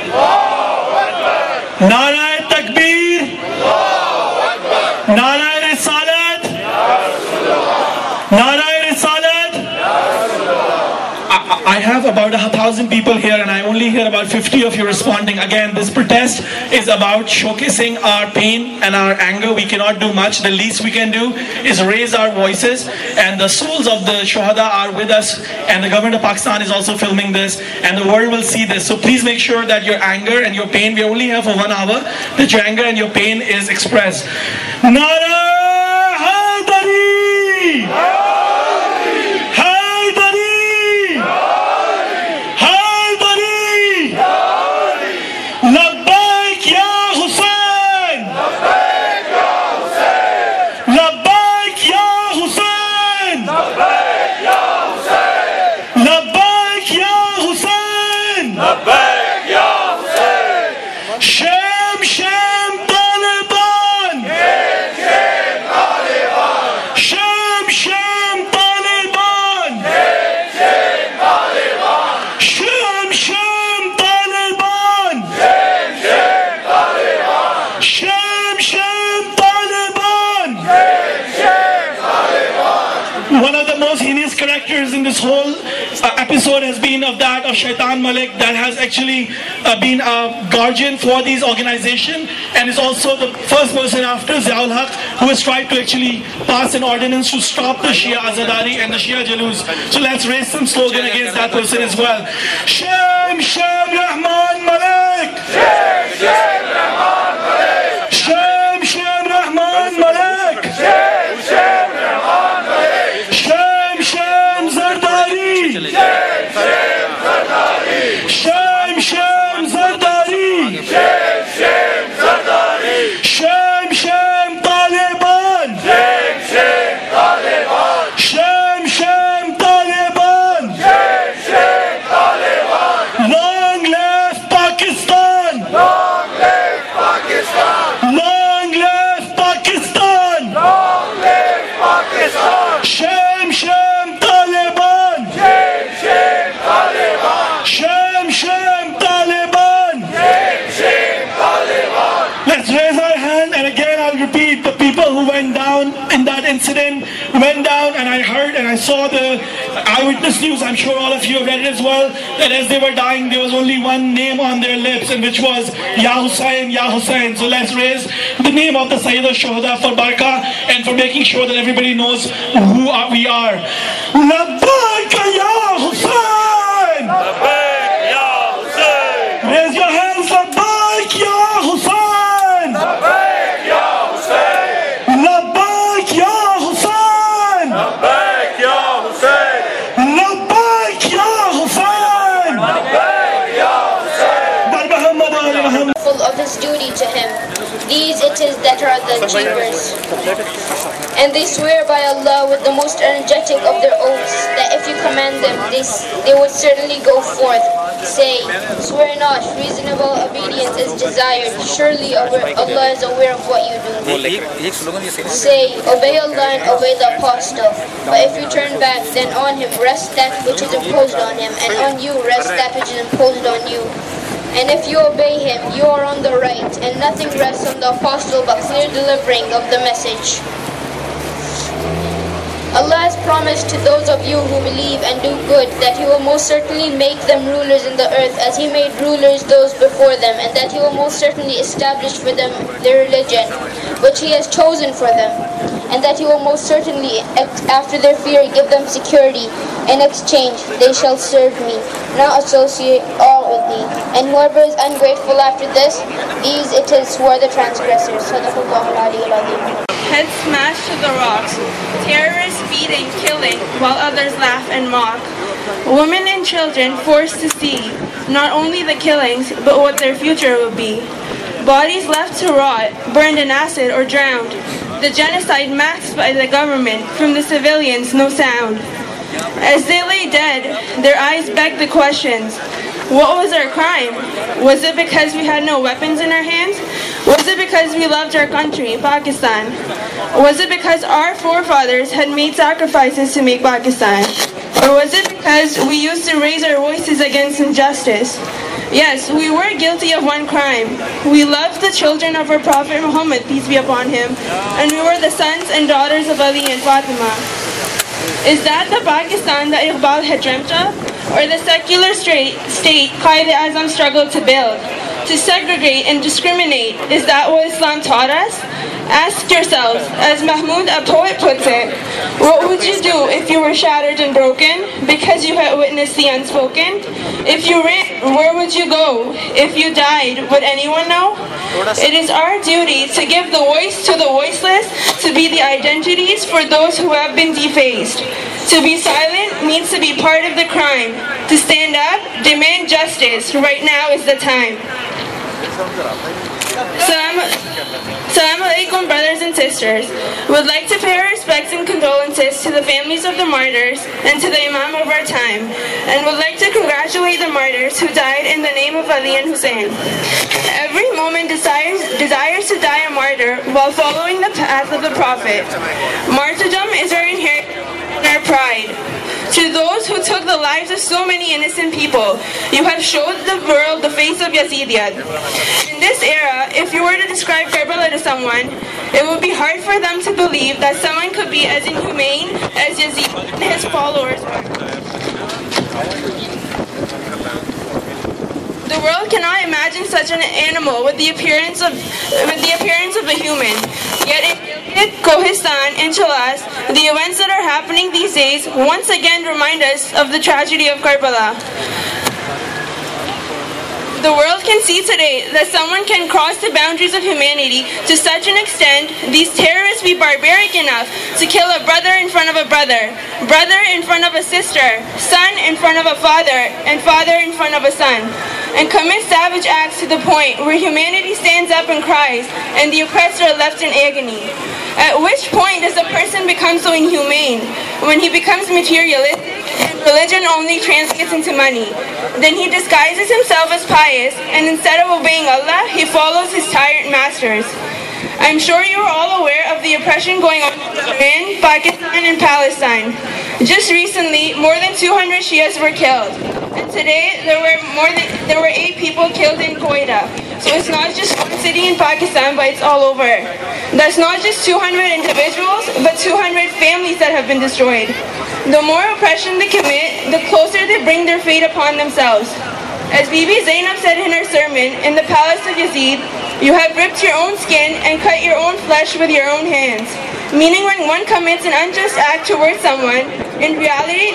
Nara Takbir, Nara Risalat, Nara Risalat. I have about 1,000 people here and I only hear about 50 of you responding. Again, this protest is about showcasing our pain and our anger. We cannot do much. The least we can do is raise our voices, and the souls of the Shuhada are with us, and the government of Pakistan is also filming this, and the world will see this. So please make sure that your anger and your pain, we only have for 1 hour, that your anger and your pain is expressed. Nara Haidari! In this whole episode has been of that of Shaitan Malik, that has actually been a guardian for these organizations, and is also the first person after Ziaul Haq who has tried to actually pass an ordinance to stop the Shia Azadari and the Shia Jalus. So let's raise some slogan against that person as well. Shem Shem Rahman Malik! Shem Shem Rahman Malik! Shem Shem Rahman Malik! Shem Shem Rahman Malik! Shem Shem Zardari! Shem Shem Zardari! Shem Shem Zardari! Shem Shem Zardari! Shem Shem Taliban! Shem Shem Taliban! Shem Shem Taliban! Shem Shem Taliban! Long live Pakistan! Long live Pakistan! Long live Pakistan! Long live Pakistan! Shem Shem Taliban! Shem Shem Taliban! Shem Shem Taliban! Shem Shem Taliban! Let's raise our hand, and again I'll repeat, the people who went down in that incident went down, and I heard and I saw the eyewitness news. I'm sure all of you have read it as well, that as they were dying there was only one name on their lips, and which was Ya Hussain, Ya Hussain. So let's raise the name of the Sayyid al-Shuhada for barakah and for making sure that everybody knows who we are. Labbaika Ya Hussain! Labbaik Ya Hussain! Raise your hands, Labbaik Ya Hussain! Labbaik Ya Hussain! Labbaik Ya Hussain! Labbaik Ya Hussain! Labbaik Ya Hussain! Labbaik Ya Hussain! By Muhammad Ali Muhammad. Full of his duty to him. These it is that are the achievers. And they swear by Allah with the most energetic of their oaths that if you command them, they would certainly go forth. Say, swear not, reasonable obedience is desired. Surely Allah is aware of what you do. Say, obey Allah and obey the apostle. But if you turn back, then on him rest that which is imposed on him, and on you rest that which is imposed on you. And if you obey him, you are on the right, and nothing rests on the apostle but clear delivering of the message. Allah has promised to those of you who believe and do good that He will most certainly make them rulers in the earth as He made rulers those before them, and that He will most certainly establish for them their religion, which He has chosen for them, and that He will most certainly, after their fear, give them security. In exchange, they shall serve me, not associate all with me. And whoever is ungrateful after this, these it is who are the transgressors. Sadaqallahu al-Aliyyul Azim. Heads smashed to the rocks, terrorists beating, killing, while others laugh and mock. Women and children forced to see not only the killings, but what their future will be. Bodies left to rot, burned in acid or drowned. The genocide maxed by the government, from the civilians no sound. As they lay dead, their eyes begged the questions. What was our crime? Was it because we had no weapons in our hands? Was it because we loved our country, Pakistan? Was it because our forefathers had made sacrifices to make Pakistan? Or was it because we used to raise our voices against injustice? Yes, we were guilty of one crime. We loved the children of our Prophet Muhammad, peace be upon him, and we were the sons and daughters of Ali and Fatima. Is that the Pakistan that Iqbal had dreamt of? Or the secular state Quaid-e-Azam struggled to build? To segregate and discriminate, is that what Islam taught us? Ask yourselves, as Mahmoud, a poet, puts it, what would you do if you were shattered and broken because you had witnessed the unspoken? If you ran, where would you go? If you died, would anyone know? It is our duty to give the voice to the voiceless, to be the identities for those who have been defaced. To be silent means to be part of the crime. To stand up, demand justice. Right now is the time. Assalamu alaikum, brothers and sisters. Would like to pay our respects and condolences to the families of the martyrs and to the Imam of our time, and would like to congratulate the martyrs who died in the name of Ali and Hussein. Every moment desires to die a martyr while following the path of the Prophet. Martyrdom is our inheritance and our pride. To those who took the lives of so many innocent people, you have showed the world the face of Yazidiyat. In this era, if you were to describe Karbala to someone, it would be hard for them to believe that someone could be as inhumane as Yazid and his followers were. The world cannot imagine such an animal with the appearance of a human. Yet in Kohistan, in Chalas, the events that are happening these days once again remind us of the tragedy of Karbala. The world can see today that someone can cross the boundaries of humanity to such an extent these terrorists be barbaric enough to kill a brother in front of a brother, brother in front of a sister, son in front of a father, and father in front of a son, and commit savage acts to the point where humanity stands up and cries and the oppressor are left in agony. At which point does a person become so inhumane? When he becomes materialistic and religion only translates into money. Then he disguises himself as pious, and instead of obeying Allah, he follows his tyrant masters. I'm sure you are all aware of the oppression going on in Pakistan and Palestine. Just recently, more than 200 Shias were killed. And today, there were 8 people killed in Quetta. So it's not just one city in Pakistan, but it's all over. That's not just 200 individuals, but 200 families that have been destroyed. The more oppression they commit, the closer they bring their fate upon themselves. As Bibi Zainab said in her sermon, in the palace of Yazid, you have ripped your own skin and cut your own flesh with your own hands. Meaning when one commits an unjust act towards someone, in reality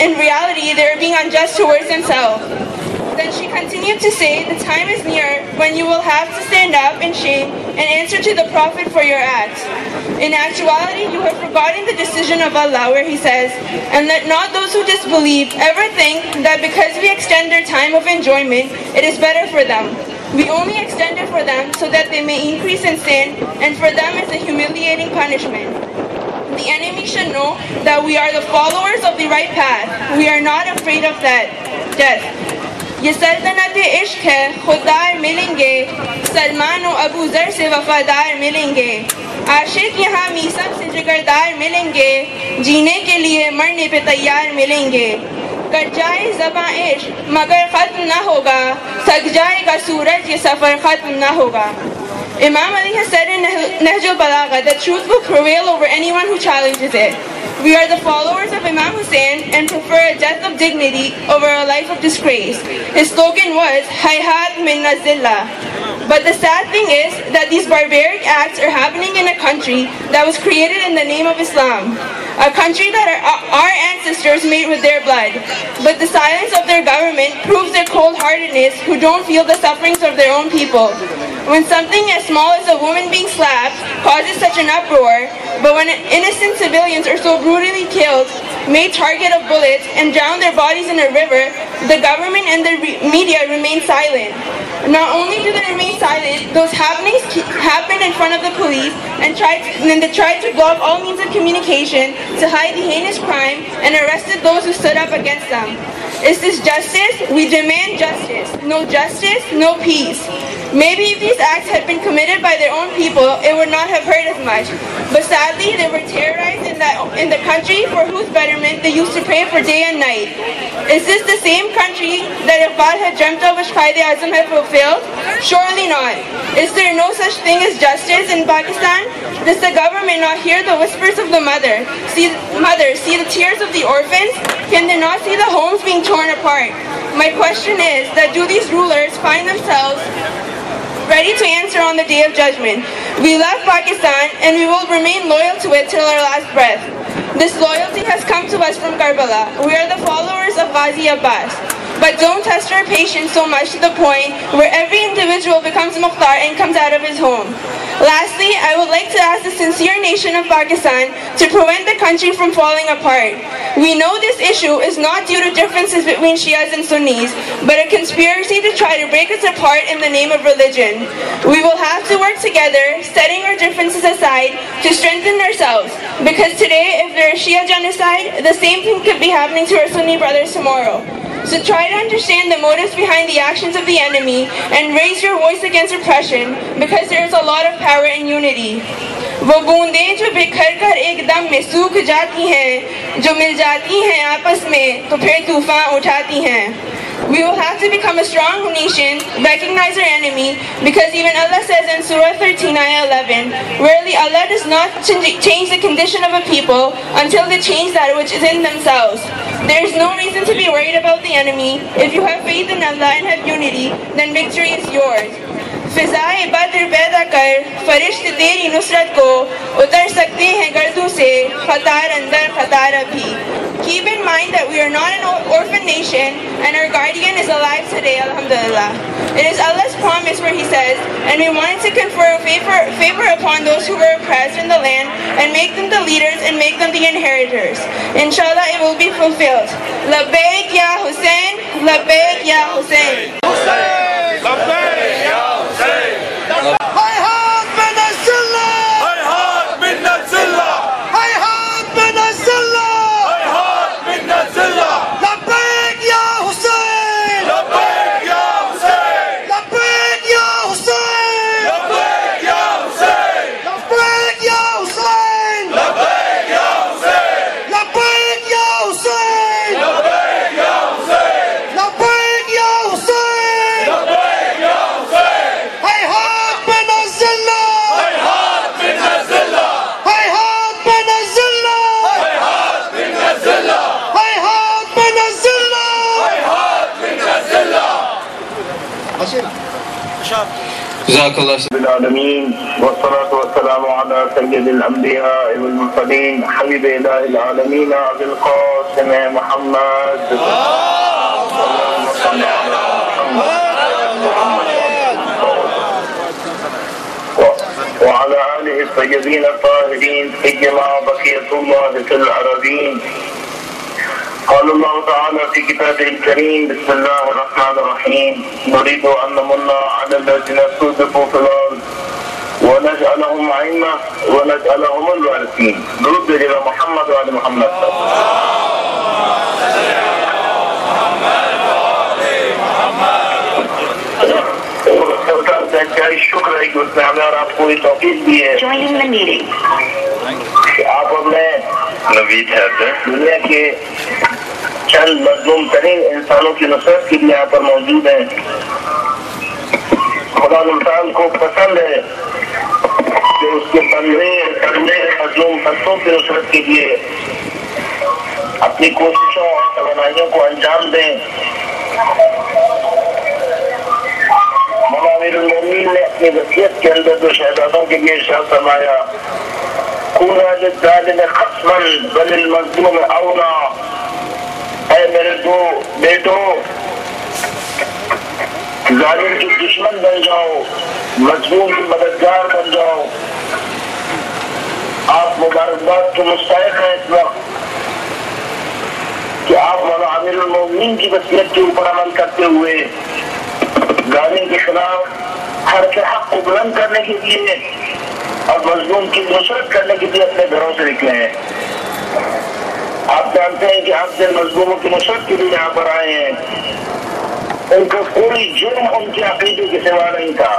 they are being unjust towards themselves. Then she continued to say, the time is near when you will have to stand up in shame and answer to the Prophet for your acts. In actuality, you have forgotten the decision of Allah where He says, and let not those who disbelieve ever think that because we extend their time of enjoyment, it is better for them. We only extend it for them so that they may increase in sin, and for them is a humiliating punishment. The enemy should know that we are the followers of the right path. We are not afraid of death. ये सल्तनत इश्क है खुददार मिलेंगे सलमान और अबू ज़र से वफादार मिलेंगे आशिक यहाँ मीसम से जिगरदार मिलेंगे जीने के लिए मरने पे तैयार मिलेंगे कट जाए ज़बां इश्क मगर ख़त्म ना होगा थक जाएगा सूरज ये सफ़र ख़त्म ना होगा Imam Ali has said in Nahj al-Balagha that truth will prevail over anyone who challenges it. We are the followers of Imam Hussein and prefer a death of dignity over a life of disgrace. His slogan was, Hayhat min Nazillah. But the sad thing is that these barbaric acts are happening in a country that was created in the name of Islam. A country that our ancestors made with their blood. But the silence of their government proves their cold-heartedness who don't feel the sufferings of their own people. When something as small as a woman being slapped causes such an uproar, but when innocent civilians are so brutally killed, made target of bullets, and drown their bodies in a river, the government and the media remain silent. Not only do they remain silent, those happenings happen in front of the police and they tried to block all means of communication to hide the heinous crime and arrested those who stood up against them. Is this justice? We demand justice. No justice, no peace. Maybe if these acts had been committed by their own people, it would not have hurt as much. But sadly, they were terrorized in the country for whose betterment they used to pray for day and night. Is this the same country that Iqbal had dreamt of which Quaid-e-Azam had fulfilled? Surely not. Is there no such thing as justice in Pakistan? Does the government not hear the whispers of the mother? See the tears of the orphans? Can they not see the homes being torn apart? My question is that do these rulers find themselves ready to answer on the day of judgment? We love Pakistan and we will remain loyal to it till our last breath. This loyalty has come to us from Karbala. We are the followers of Ghazi Abbas. But don't test our patience so much to the point where every individual becomes Mukhtar and comes out of his home. Lastly, I would like to ask the sincere nation of Pakistan to prevent the country from falling apart. We know this issue is not due to differences between Shias and Sunnis, but a conspiracy to try to break us apart in the name of religion. We will have to work together, setting our differences aside, to strengthen ourselves. Because today, if there is Shia genocide, the same thing could be happening to our Sunni brothers tomorrow. So try to understand the motives behind the actions of the enemy and raise your voice against oppression, because there is a lot of power in unity. वो बूंदें जो बिखर कर एकदम में सूख जाती हैं, जो मिल जाती हैं आपस में तो फिर तूफान उठाती हैं. We will have to become a strong nation, recognize our enemy, because even Allah says in Surah 13, Ayah 11, "Verily Allah does not change the condition of a people until they change that which is in themselves." There is no reason to be worried about the enemy. If you have faith in Allah and have unity, then victory is yours. फिज़ाए Badr पैदा कर फरिश्ते तेरी नुसरत को उतर सकते हैं गर्दों से खतार अंदर खतार अभी. Keep in mind that we are not an orphan nation and our guardian is alive today, alhamdulillah. It is Allah's promise where He says, and we wanted to confer favor upon those who were oppressed in the land and make them the leaders and make them the inheritors. Inshallah, it will be fulfilled. Labbaik ya Hussein, Labbaik ya Hussein. Hussein, Labbaik ya Hussein. هيهات من الزلة هيهات من الزلة هيهات من الزلة هيهات من الزلة لبيك يا حسين لبيك يا حسين لبيك يا حسين لبيك يا حسين لبيك يا حسين لبيك يا حسين لبيك يا حسين لبيك يا حسين لبيك يا حسين لبيك يا حسين هيهات من الزلة هيهات من الزلة هيهات من الزلة هيهات من الزلة هيهات من الزلة هيهات من الزلة جزاك الله العالمين والصلاة والسلام على سيد الأنبياء والمرسلين حبيب إله العالمين أبي القاسم محمد اللهم صل على محمد وعلى آله الطيبين الطاهرين سيما بقية الله في الأراضين. قال الله تعالى في كتابه الكريم بسم الله الرحمن الرحيم نريد أن نمن على الذين استضعفوا في الأرض ونجعلهم أئمة ونجعلهم الوارثين. درود إلى محمد وعلى محمد. شکر ہے کہ اس نے ہمیں اور آپ کو یہ توفیق دی ہے کہ آپ اپنے نوید ہے دنیا کے چند مظلوم ترین انسانوں کی نصرت کے لیے یہاں پر موجود ہیں. خدا انسان کو پسند ہے کہ اس کے بندے مظلوم بندوں کی نصرت کے لیے اپنی کوششوں اور توانائیوں کو انجام دیں. امیر المومنین نے اپنی وصیت کے اندر جو شہزادوں کے لیے ارشاد فرمایا کونوا للظالم خصما وللمظلوم اونا. اے میرے دو بیٹوں ظالم کی دشمن بن جاؤ مظلوم کی مددگار بن جاؤ. آپ مبارکباد کے مستحق ہیں اس وقت کہ آپ مولانا امیر المومنین کی وصیت کے اوپر عمل کرتے ہوئے ظالم کے خلاف ہر کے حق کو بلند کرنے کے لیے اور مظلوم کی نصرت کرنے کے لیے اپنے گھروں سے نکلے ہیں. آپ جانتے ہیں کہ آپ سے مظلوموں کی نصرت کے لیے یہاں پر آئے ہیں ان کو کوئی جرم ان کے عقیدے کے سوا نہیں تھا.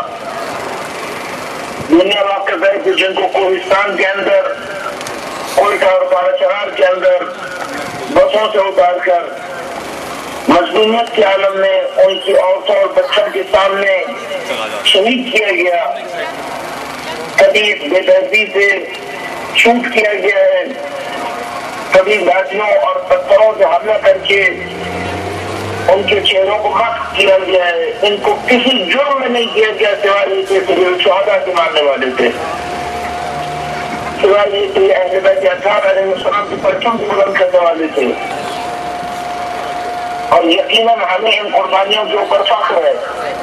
دنیا واقع ہے کہ جن کو کوہستان کے اندر، کوئٹہ اور بالاچار کے اندر بسوں سے اتار کر مظلومیت کے عالم میں ان کی عورتوں اور بچوں کے سامنے شہید کیا گیا، کبھی بے دردی سے شوٹ کیا گیا ہے، کبھی لاٹھیوں اور پتھروں سے حملہ کر کے ان کے چہروں کو مسخ کیا گیا ہے. ان کو کسی جرم میں نہیں کیا گیا سوائے یہ کہ وہ شہداء کے ماننے والے تھے، سوائے یہ کہ اہل بیت اطہار علیہ السلام کے پرچم کو بلند کرنے والے تھے. اور یقیناً ہمیں ان قربانیوں کے اوپر فخر ہے.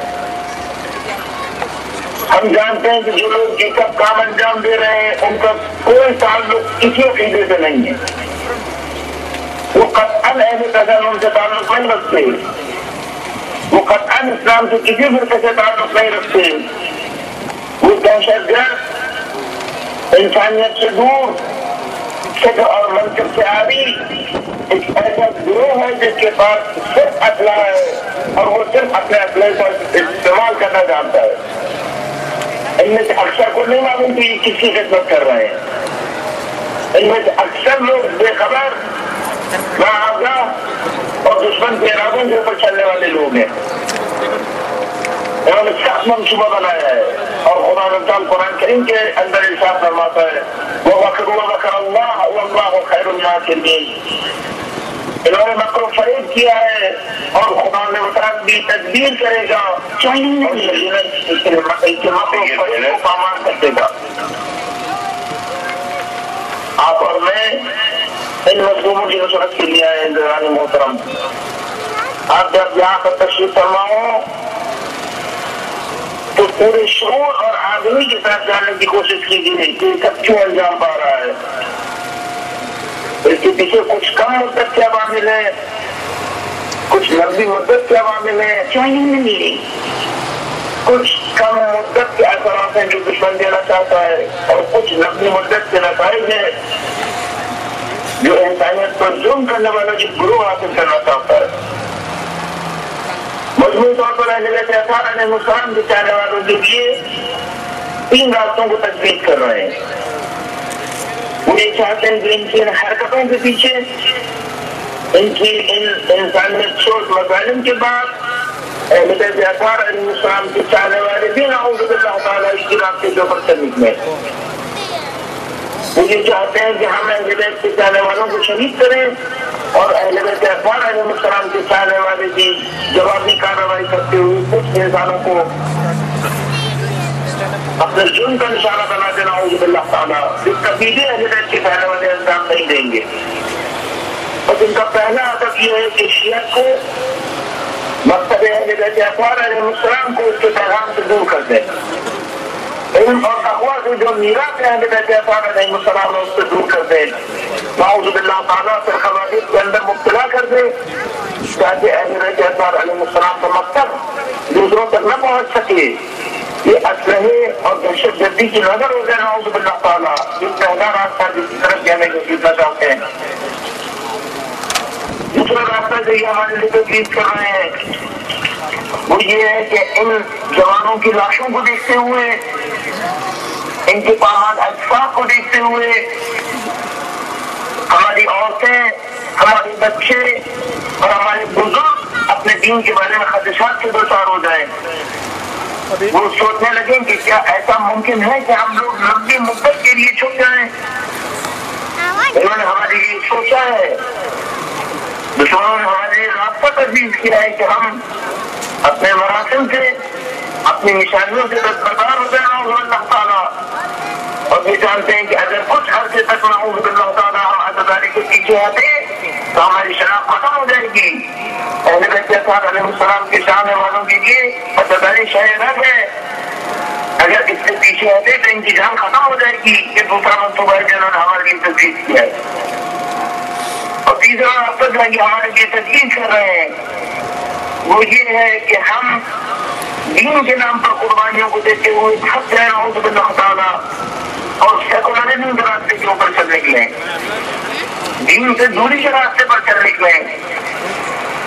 ہم جانتے ہیں کہ جو لوگ یہ سب کام انجام دے رہے ہیں ان کا کوئی تعلق کسی عقیدے سے نہیں ہے. وہ قطعاً اہل تسلم سے تعلق نہیں رکھتے، وہ قطعاً اسلام سے کسی فرقے سے تعلق نہیں رکھتے. وہ دہشت گرد، انسانیت سے دور، فکر اور منصب سے عاری ایک ایسا گروہ ہے جس کے پاس صرف اسلحہ ہے اور وہ صرف اپنے اسلحے پر استعمال کرنا جانتا ہے. ان میں سے اکثر کو نہیں معلوم کہ یہ کس کی خدمت کر رہے ہیں. ان میں سے اکثر لوگ بے خبر، ناآگاہ اور دشمن کے ارادوں کے اوپر چلنے والے لوگ ہیں. انہوں نے سخت منصوبہ بنایا ہے اور خدا تعالیٰ قرآن کریم کے اندر ارشاد فرماتا ہے وَمَكَرَ اللَّهُ وَاللَّهُ خَيْرُ الْمَاكِرِينَ. انہوں نے مکر و فریب کیا ہے اور خدا نے بھی تدبیر کرے گا اور مکر و فریب کو پامال کر دے گا. آپ اور میں ان مظلوموں کی نصرت کے لیے آئے عزیزان محترم. آپ جب یہاں پر تشریف فرما ہو تو پورے شعور اور آدمی کے ساتھ جاننے کی کوشش کیجیے کہ یہ سب کیوں انجام پا رہا ہے. اس کے پیچھے کچھ کم مدت کے عوامل ہیں، کچھ لمبی مدت کے عوامل ہیں، کچھ کم مدت کے اثرات ہیں جو دشمن دینا چاہتا ہے اور کچھ لمبی مدت کے نتائج ہیں جو انسانیت پر ظلم کرنے والا جو گروہ حاصل کرنا چاہتا ہے. مجموعی طور پر اہل بیت اطہار علیہ السلام کے چاہنے والوں کے لیے 3 راستوں کو تجویز کر رہے ہیں. وہ یہ چاہتے ہیں کہ ان کی حرکتوں کے پیچھے، ان کی ان انسانیت چھوٹ مظالم کے بعد اہل بیت اطہار علیہ السلام کے چاہنے والے بھی نعوذ باللہ تعالیٰ اس کی راستے کے اوپر چلنے میں. وہ یہ چاہتے ہیں کہ ہم اہل بیت کے چاہنے والوں کو شہید کریں اور اہل بیت اطہار علیہ السلام کے چاہنے والے بھی جوابی کارروائی کرتے ہوئے کچھ انسانوں کو اپنے جرم کا نشانہ بنا دینا نعوذ باللہ تعالیٰ، جس کا بھی اہل بیت کے چاہنے والے انجام نہیں دیں گے. اور ان کا پہلا ہدف یہ ہے کہ شیعہ کو مکتب اہل بیت اطہار علیہ السلام کو اس کے پیغام سے دور کر دیں. علم اور تقویٰ سے جو میراث اہل بیت اطہار علیہ السلام ہے اس سے دور کر دیں. نعوذ باللہ تعالیٰ سے خباثیت کے اندر مبتلا کر دیں تاکہ اہل بیت اطہار علیہ السلام کا مقصد دوسروں تک نہ پہنچ سکے. یہ اسلحے اور دہشت گردی کی نظر ہو جائے نعوذ باللہ تعالیٰ. یہ پہلا راستہ جس کی طرف جانے کو سیکھنا چاہتے ہیں. دوسرا راستہ جو یہ ہمارے لیے تجویز کر رہے ہیں وہ یہ ہے کہ ان جوانوں کی لاشوں کو دیکھتے ہوئے، ان کے پامال اجساد کو دیکھتے ہوئے ہماری عورتیں، ہمارے بچے اور ہمارے بزرگ اپنے دین کے بارے میں خدشات سے دوچار ہو جائیں. وہ سوچنے لگیں کہ کیا ایسا ممکن ہے کہ ہم لوگ لمبی مدت کے لیے چھپ جائیں. انہوں نے ہمارے لیے سوچا ہے، دشمنوں نے ہمارے لیے راستہ تجویز کیا ہے کہ ہم اپنے مراسم سے، اپنی نشانیوں سے دستبردار ہو جائیں نعوذ باللہ تعالیٰ. اور یہ جانتے ہیں کہ اگر کچھ عرصے تک نعوذ باللہ تعالیٰ ہم عزاداری کے پیچھے ہٹے تو ہماری شناخت ختم ہو جائے گی. اہل بیت اطہار علیہ السلام کے چاہنے والوں کے لیے عزاداری شے رگ ہے. اگر اس سے پیچھے ہٹے تو ان کی جان ختم ہو جائے گی. یہ دوسرا منصوبہ ہے جنہوں نے ہمارے لیے تجویز کیا ہے. اور تیسرا راستہ جو ہمارے لیے تجویز کر رہے ہیں وہ یہ ہے کہ ہم دین کے نام پر قربانیوں کو دیتے ہوئے تھک جائیں نعوذ باللہ تعالیٰ اور سیکولرزم کے راستے کے اوپر چل نکلیں، دین سے دوری کے راستے پر چل نکلیں.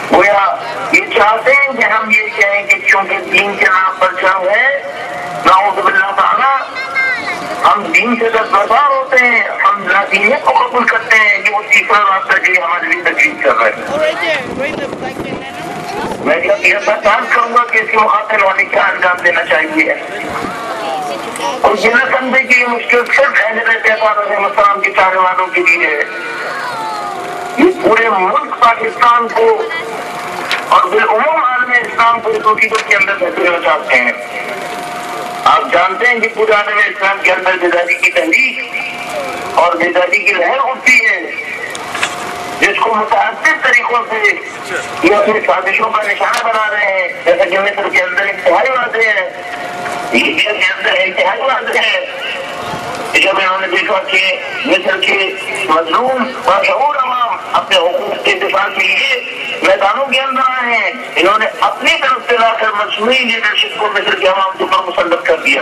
گویا یہ چاہتے ہیں کہ ہم یہ کہیں کہ چونکہ دین کے نام پر جنگ ہے، نعوذ باللہ تعالیٰ، ہم دین سے دستبردار ہوتے ہیں، ہم لادینیت کو قبول کرتے ہیں کہ وہ تیسرا راستہ جو ہمارے لیے تجویز کر رہے ہیں۔ میں یہ پہچان کروں گا کہ اس کے مخاطب ہونے کیا انجام دینا چاہیے، اور یہ نہ سمجھے کہ یہ مشکل صرف اہل بیت اطہار علیہ السلام کے چاہنے والوں کے لیے ہے، یہ پورے ملک پاکستان کو اور بالعموم عالم اسلام کو اس مصیبت کے اندر دھکیلنا چاہتے ہیں۔ آپ جانتے ہیں کہ پورے عالم اسلام کے اندر بیداری کی تحریک اور بیداری کی لہر اٹھتی ہے، جس کو متعدد طریقوں سے یہ اپنی سازشوں کا نشانہ بنا رہے ہیں، جیسا کہ مصر کے اندر انتہائی واضح ہے، لیبیا کے اندر انتہائی واضح ہے۔ جب انہوں نے دیکھا کہ مصر کے مظلوم باشعور عوام اپنے حقوق کے دفاع کے لیے میدانوں کے اندر آئے ہیں، انہوں نے اپنی طرف سے لا کر مصنوعی لیڈرشپ کو مصر کے عوام کے اوپر مسلط کر دیا،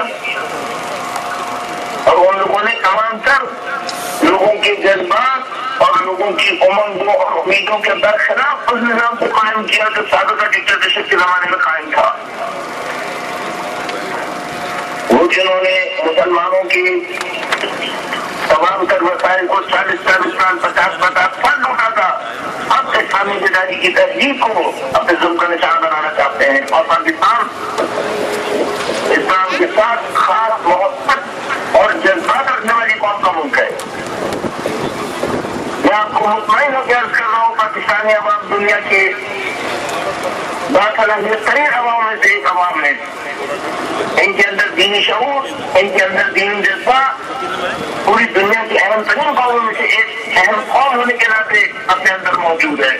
اور ان لوگوں نے تمام تر لوگوں کے جذبات اور لوگوں کی امنگوں اور امیدوں کے برخلاف اس نظام کو قائم کیا جو سابقہ ڈکٹیٹرشپ کے زمانے میں قائم تھا۔ وہ جنہوں نے مسلمانوں کی تمام تر وسائل کو 40 سال 50 سال لوٹا تھا، اب اسلامی بیداری کی تحریک کو اپنے ظلم کا نشان بنانا چاہتے ہیں، اور پاکستان اسلام کے ساتھ خاص محبت اور جذبات رکھنے والی قوم کا ملک ہے۔ میں آپ کو مطمئن ہو کے عرض کر رہا ہوں، پاکستانی عوام دنیا کے باصلاحیت ترین عوام میں سے ایک عوام ہے، ان کے اندر دینی شعور، ان کے اندر دینی جذبہ پوری دنیا کی اہم ترین قوموں میں سے ایک اہم قوم ہونے کے ناطے اپنے اندر موجود ہے۔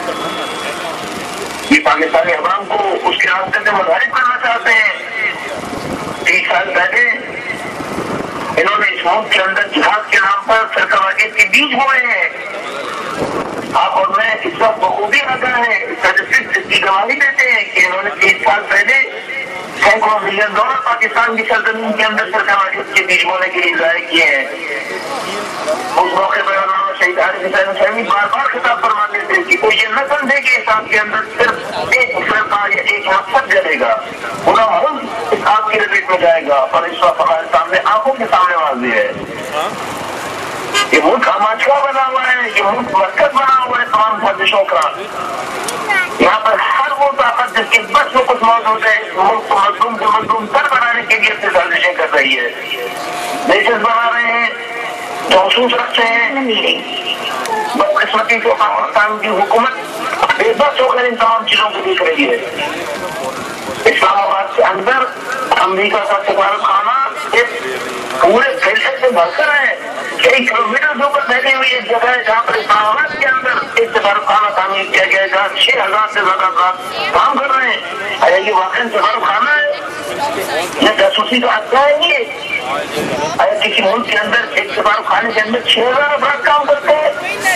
یہ پاکستانی عوام کو اس کے راستے سے منحرف کرنا چاہتے ہیں۔ 30 سال پہلے انہوں نے اس ملک کے اندر جہاد کے نام پر فرقہ واریت کے بیج بوئے ہیں۔ آپ اور میں اس وقت بخوبی آگاہ ہیں، اس کی گواہی دیتے ہیں کہ انہوں نے 30 سال پہلے سینکڑوں ملین ڈالر پاکستان کی سرزمین کے اندر فرقہ واریت کے بیج بونے کے لیے ضائع کیے ہیں۔ اس موقع پر علامہ شہید عارف حسین حسینی بار بار خطاب فرماتے تھے کہ کوئی یہ نہ سمجھے کہ اس آگ کے اندر صرف ایک فرقہ یا ایک مقصد جلے گا، پورا ملک اس آگ کی لپیٹ میں جائے گا، اور اس وقت ہمارے سامنے آنکھوں کے سامنے واضح ہے۔ یہ ملک ہماچکا بنا ہوا ہے، یہ ملک مرکز بنا ہوا ہے تمام سازشوں کا۔ یہاں پر ہر وہ طاقت جس کے بس میں کچھ موجود ہے اس ملک کو مظلوم سے مظلوم تر بنانے کے لیے اپنی سازشیں کر رہی ہے، دیشز بنا رہے ہیں، جاسوس رکھتے ہیں۔ بدقسمتی سے پاکستان کی حکومت بے بس ہو کر ان تمام چیزوں کو دیکھ رہی ہے۔ اسلام آباد کے اندر امریکہ کا سفارت خانہ ایک پورے فیلڈ سے بھر کر ہے، کئی کلومیٹر کے اوپر پھیلی ہوئی ایک جگہ ہے جہاں پر اسلام آباد کے اندر ایک سفارت خانہ تعمیر کیا گیا ہے جہاں 6000 سے زیادہ افراد کام کر رہے ہیں۔ اگر یہ واقعی سفارت خانہ ہے یا جاسوسی کا حادثہ ہے؟ یہ اگر کسی ملک کے اندر ایک سفارت خانے کے اندر 6000 افراد کام کرتے ہیں،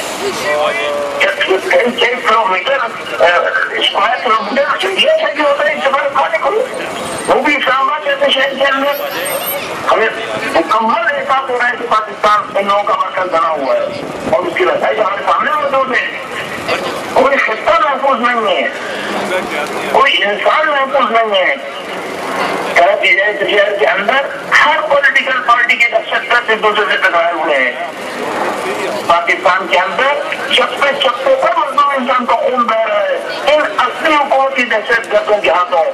کئی کلومیٹر اسکوائر کلومیٹر چلیے چاہیے ہوتا ہے ایک سفارت خانے کو، وہ بھی اسلام آباد جیسے شہر کے اندر۔ ہمیں مکمل احساس ہو رہا ہے کہ پاکستان ان لوگوں کا مرکز بنا ہوا ہے، اور اس کی رسائی ہمارے سامنے موجود ہے۔ کوئی خطہ محفوظ نہیں ہے، کوئی انسان محفوظ نہیں ہے۔ کراچی جیسے شہر کے اندر ہر پولیٹیکل پارٹی کے دہشت گرد ایک دوسرے سے ٹکرائے ہوئے ہیں۔ پاکستان کے اندر چپے چپے پر مظلوم انسان کا خون بہ رہا ہے ان اصلی حکومتی دہشت گردوں کے ہاتھوں،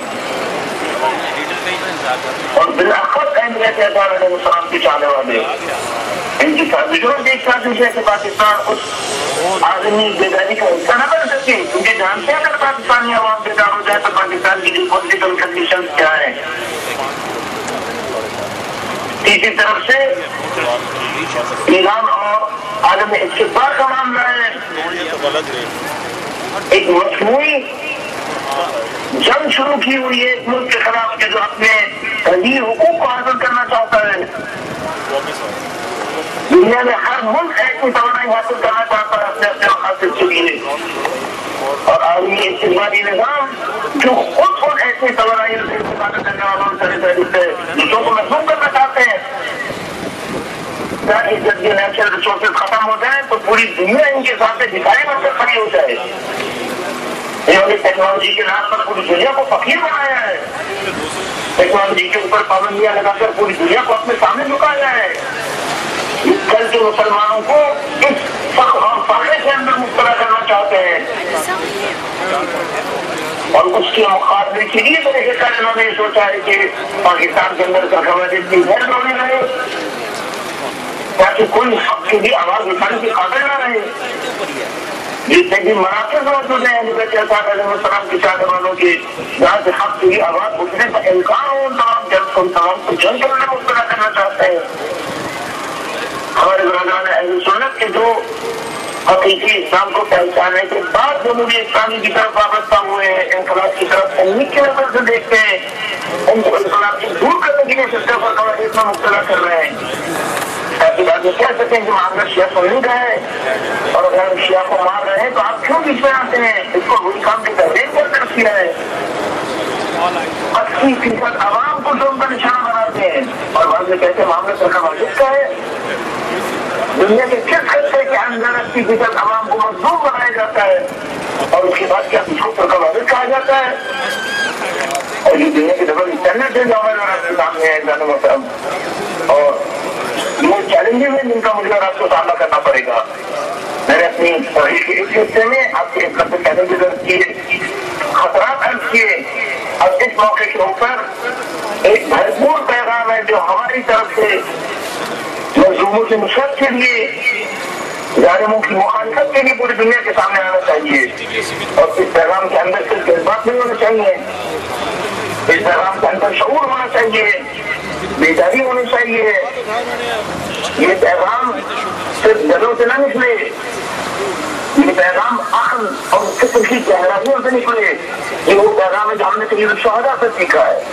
اور بلاخر اہمیت اطہار علیہ السلام کے چاہنے والے ان کی سازشوں میں ایک سازش ہے کہ پاکستان اس عالمی بیداری کا حصہ نہ بن سکے، کیونکہ جانتے ہیں اگر پاکستانی عوام بیدار ہو جائے تو پاکستان کی پولیٹیکل کنڈیشن کیا ہے۔ تیسری طرف سے ایران اور عالم استقبال کا معاملہ ہے، ایک مصنوعی جنگ شروع کی ہوئی ہے ایک ملک کے خلاف کہ جو اپنے تحلیل حقوق کو حاصل کرنا چاہتا ہے۔ دنیا میں ہر ملک ایسی توانائی حاصل کرنا چاہتا ہے اپنے اپنے مقاصد کے لیے، اور عالمی استقبالی نظام جو خود ایسی توانائی سے استفادہ کرنے والوں سے دوسروں کو محفوظ کرنا چاہتے ہیں تاکہ جب یہ نیچرل ریسورسز ختم ہو جائیں تو پوری دنیا ان کے ساتھ دکھائی بن کر کھڑی ہو جائے۔ انہوں نے ٹیکنالوجی کے نام پر پوری دنیا کو فقیر بنایا ہے، ٹیکنالوجی کے اوپر پابندیاں لگا کر پوری دنیا کو اپنے سامنے جھکایا ہے، کل کے مسلمانوں کو اس فخر اور فخر کے اندر مبتلا کرنا چاہتے ہیں، اور اس کے مقابلے کے لیے میرے خیال انہوں نے سوچا ہے کہ پاکستان کے اندر اتنی غیر ہونے لگے تاکہ کوئی حق کی بھی آواز اٹھانے کی قابل نہ رہے۔ جتنے بھی مراکز موجود ہیں حضرت اسحاق علیہ السلام کی چاہنے والوں کے، جہاں سے حق کی بھی آواز اٹھنے کا امکان ہو، تمام کو جنگ کرنے میں مبتلا کرنا چاہتے ہیں۔ ہمارے برادران اہل سنت کے جو حقیقی اسلام کو پہچانے کے بعد جمہوری اسلامی کی طرف وابستہ ہوئے ہیں، انقلاب کی طرف امید کی نظر سے دیکھتے ہیں، ان کو انقلاب سے دور کرنے کے لیے سسٹم پر قواعد میں مبتلا کر رہے ہیں تاکہ بعد میں کہہ سکیں کہ معاملہ شیعہ سنی کا ہے، اور اگر ہم شیعہ کو مار رہے ہیں تو آپ کیوں بیچ میں آتے ہیں؟ اس کو وہی کام کی تحریر کر کر کیا ہے، 80% عوام کو جو ان کا نشانہ بناتے ہیں، اور بعد میں کہتے ہیں معاملہ سرکار واجب کا ہے۔ دنیا کے کس خطے کے اندر 80% عوام کو مظلوم بنایا جاتا ہے، اور اس کے بعد کیا اس کو سرکار واجب کہا جاتا ہے؟ اور یہ دنیا کی ڈبل اسٹینڈرڈ ہے جو ہمارے سامنے ہے جانے محترم، اور یہ چیلنجز ہیں جن کا مجھے اور آپ کو سامنا کرنا پڑے گا۔ میں نے اپنی تحریر کے اس حصے میں آپ کے اس لفظ کہنے کی ضرورت کیے، خطرات عرض کیے، اور اس موقع کے اوپر ایک بھرپور پیغام ہے جو ہماری طرف سے مظلوموں کی نصرت کے لیے، ظالموں کی مخالفت کے لیے پوری دنیا کے سامنے آنا چاہیے، اور اس پیغام کے اندر صرف جذبات نہیں ہونے چاہیے، اس پیغام کے اندر شعور ہونا چاہیے، بیداری ہونی چاہیے۔ یہ پیغام صرف دلوں سے نہ نکلے، یہ پیغام عقل اور فکر کی گہرائیوں سے نکلے، یہ وہ پیغام ہے جو ہم نے سید الشہداء سے سیکھا ہے،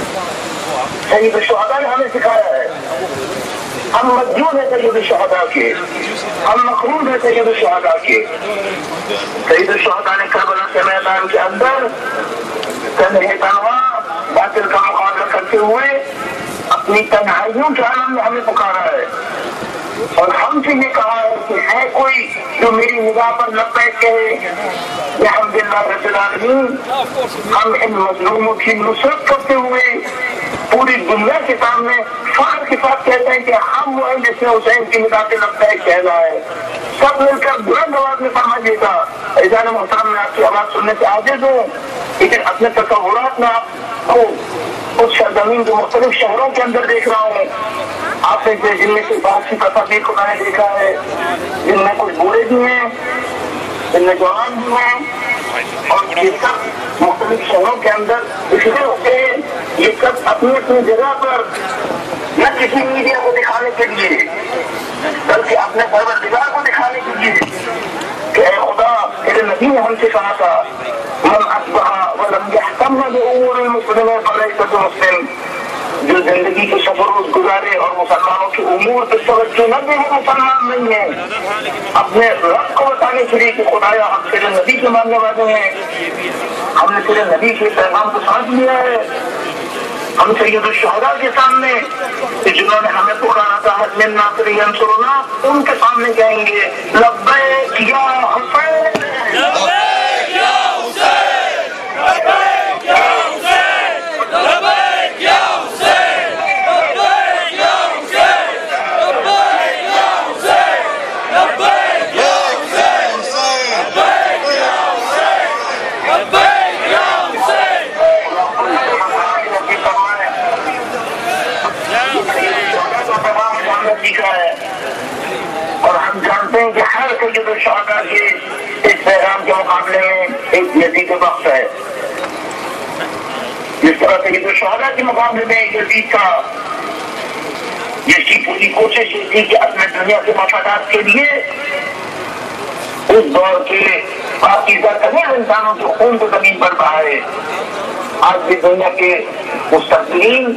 سید الشہداء نے ہمیں سکھایا ہے۔ ہم مدیون ہیں سید الشہداء کے، ہم مخروض ہیں سید الشہداء کے۔ سید الشہداء نے کربلا کے میدان کے اندر تنہے تنہا باطل کا مقابلہ کرتے ہوئے اپنی تنہائیوں کے عالم میں ہمیں پکارا ہے، اور ہم سے یہ کہا ہے کہ ہے کوئی جو میری نگاہ پر لبیک کہے، الحمدللہ رب العالمین۔ ہم ان مظلوموں کی نصرت کرتے ہوئے پوری دنیا کے سامنے فخر کے ساتھ کہتے ہیں کہ ہم وہ ہیں جس نے حسین کی نگاہ پہ لبیک کہنا ہے۔ سب مل کر بلند آواز میں فرمائیے گا۔ عزیزان محترم، میں آپ کی آواز سننے سے عاجز ہوں، لیکن اپنے تصورات میں آپ کو اس سرزمین کے مختلف شہروں کے اندر دیکھ رہا ہوں، آپ نے جن میں سے بہت سی تصاویر کو میں نے دیکھا ہے، جن میں کچھ بوڑھے بھی ہیں، جن میں جوان بھی ہیں، اور یہ سب مختلف شہروں کے اندر بکھرے ہوتے ہیں۔ یہ سب اپنی اپنی جگہ پر نہ کسی میڈیا کو دکھانے کے لیے بلکہ اپنے پروردگار کو دکھانے کے لیے کہ اے خدا، تیرے نبی نے ہم سے کہا تھا من اصبح ولم يهتم بامور المسلمين فليس بمسلم، جو زندگی کے سفر روز گزارے اور مسلمانوں کے امور پر توجہ نہ دے وہ مسلمان نہیں ہے۔ اپنے رب کو بتانے کے لیے کہ خدایا ہم تیرے نبی کے ماننے والے ہیں، ہم نے تیرے نبی کے پیغام کو سمجھ لیا ہے، ہم سید الشہداء کے سامنے جنہوں نے ہمیں پکارا تھا حد من ناصر ینصرنا، ان کے سامنے کہیں گے لبیک یا حسین، لبیک یا حسین، لبیک یا حسین، لبیک یا حسین، لبیک یا حسین، لبیک یا حسین، لبیک یا حسین، لبیک یا حسین، لبیک یا حسین۔ سیکھا ہے، اور ہم جانتے ہیں کہ ہر سید الشہداء کے اس پیغام کے مقابلے میں ایک یزید وقت ہے، جس طرح سید الشہداء کے مقابلے میں ایک یزید تھا جس کی پوری کوشش یہ تھی کہ اپنے دنیا کے مفادات کے لیے اس دور کے پاکیزہ تمام انسانوں کے خون کو زمین پر بہائے۔ آج بھی دنیا کے مستقبلین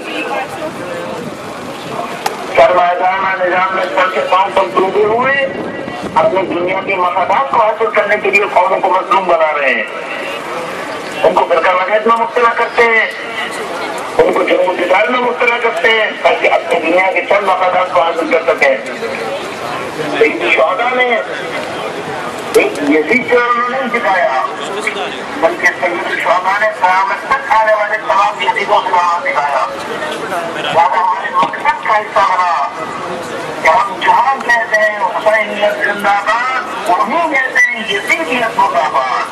سرمایہ دارانہ نظام میں سر کے پاؤں پر ڈوبے ہوئے اپنے دنیا کے مفادات کو حاصل کرنے کے لیے قوموں کو مظلوم بنا رہے ہیں، ان کو فرقہ واریت میں مبتلا کرتے ہیں، ان کو جرم و جدال میں مبتلا کرتے ہیں تاکہ اپنی دنیا کے چند مفادات کو حاصل کر سکیں۔ سید الشہداء نے एक यजीद को उन्होंने दिखाया, बल्कि सैयद शुहदा ने क़यामत तक आने वाले तमाम यजीदों को दिखाया। ज़्यादा हमारे मकसद का हिस्सा बना कि हम जहाँ कहते हैं हुसैनियत जिंदाबाद, वहीं कहते हैं यजीदियत मुर्दाबाद।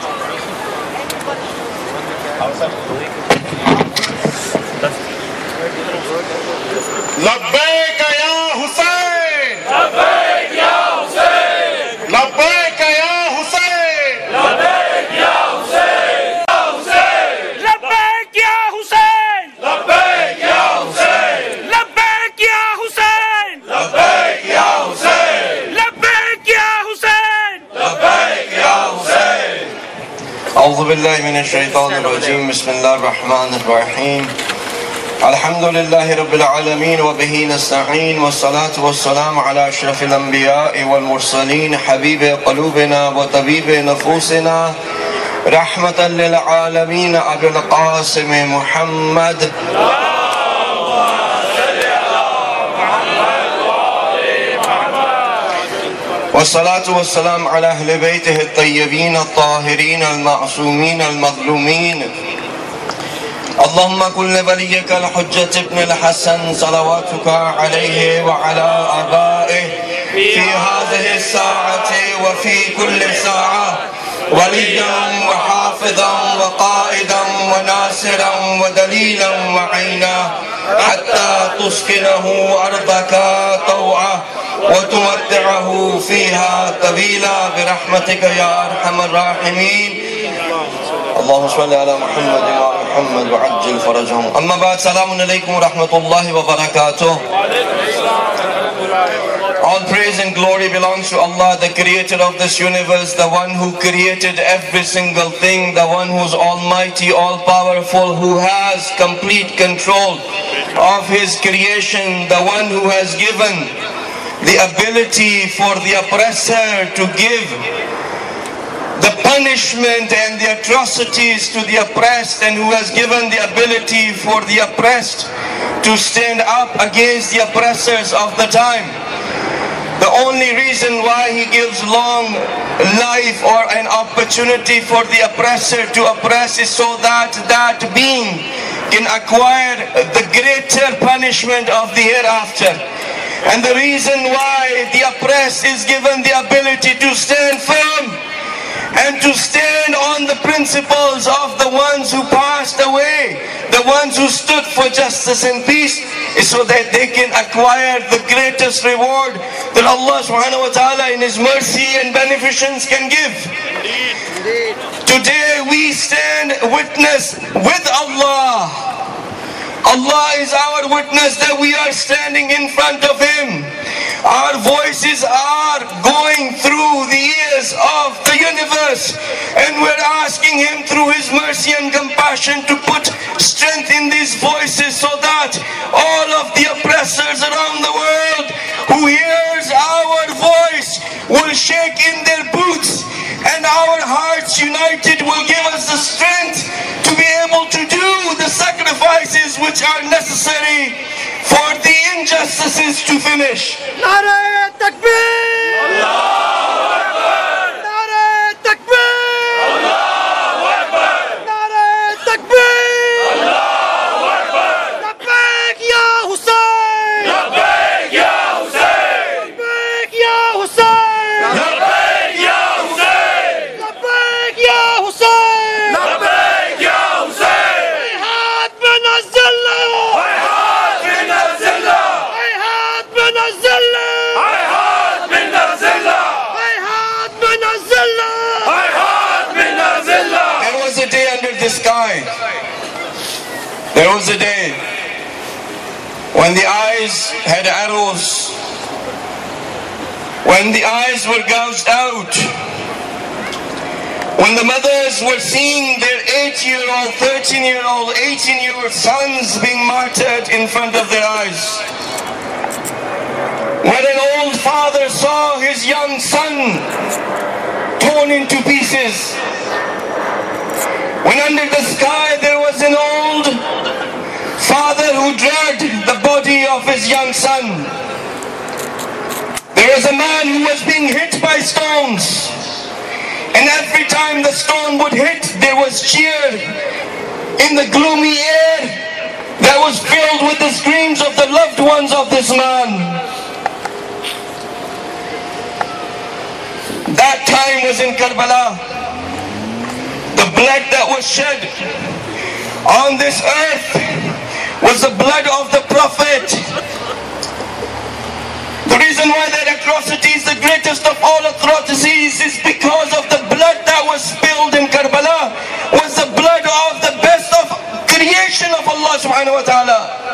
लब्बैक या हुसैन, लब्बैक या हुसैन, लब्बैक या हुसैन, लब्बैक या हुसैन, लब्बैक या हुसैन, लब्बैक या हुसैन, लब्बैक या हुसैन, लब्बैक या हुसैन, लब्बैक या हुसैन, लब्बैक या हुसैन। أعوذ بالله من الشيطان الرجيم بسم الله الرحمن الرحيم الحمد لله رب العالمين وبه نستعين والصلاة والسلام على أشرف الأنبياء والمرسلين حبيب قلوبنا وطبيب نفوسنا رحمة للعالمين أبي القاسم محمد والصلاة والسلام على أهل بيته الطيبين الطاهرين المعصومين المظلومين. اللهم كن لوليك الحجة ابن الحسن صلواتك عليه وعلى آبائه في هذه الساعة وفي كل ساعة وليا وحافظا وقائدا وناصرا ودليلا وعينا حتى تسكنه أرضك طوعا وتمتعه فيها طويلا برحمتك يا أرحم الراحمين. اللهم صل على محمد وعلى محمد وعجل فرجهم. أما بعد السلام عليكم ورحمة الله وبركاته. All praise and glory belongs to Allah, the creator of this universe, the one who created every single thing, the one who is almighty, all powerful, who has complete control of his creation, the one who has given the ability for the oppressor to give the punishment and the atrocities to the oppressed, and who has given the ability for the oppressed to stand up against the oppressors of the time. The only reason why he gives long life or an opportunity for the oppressor to oppress is so that that being can acquire the greater punishment of the hereafter. And the reason why the oppressed is given the ability to stand firm and to stand on the principles of the ones who passed away, the ones who stood for justice and peace, is so that they can acquire the greatest reward that Allah subhanahu wa ta'ala in His mercy and beneficence can give. Today we stand witness with Allah. Allah is our witness that we are standing in front of Him. Our voices are going through the ears of the universe, and we're asking Him through His mercy and compassion to put strength in these voices so that all of the oppressors around the world who hears our voice will shake in their boots, and our hearts united will give us the strength to be able to do the sacrifices which are necessary for the injustices to finish. नारे तकबीर, अल्लाहु अकबर, नारे तकबीर, अल्लाहु अकबर, नारे तकबीर, अल्लाहु अकबर। लब्बैक या हुसैन, लब्बैक या हुसैन, लब्बैक या हुसैन, लब्बैक या हुसैन, लब्बैक या हुसैन, लब्बैक या हुसैन। हाथ में नज़ल लो, हाथ में नज़ल लो, हाथ में नज़ल लो, हाथ में नज़ल लो, हाथ में नज़ल लो। हाथ में नज़ल लो। There was a day under the sky. There was a day when the eyes had arrows, when the eyes were gouged out, when the mothers were seeing their 8-year-old, 13-year-old, 18-year-old sons being martyred in front of their eyes. When an old father saw his young son torn into pieces. When under the sky there was an old father who dragged the body of his young son. There was a man who was being hit by stones. And every time the stone would hit, there was cheer in the gloomy air that was filled with the screams of the loved ones of this man. That time was in Karbala. The blood that was shed on this earth was the blood of the Prophet. The reason why that atrocity is the greatest of all atrocities is because of the blood that was spilled in Karbala was the blood of the best of creation of Allah subhanahu wa ta'ala.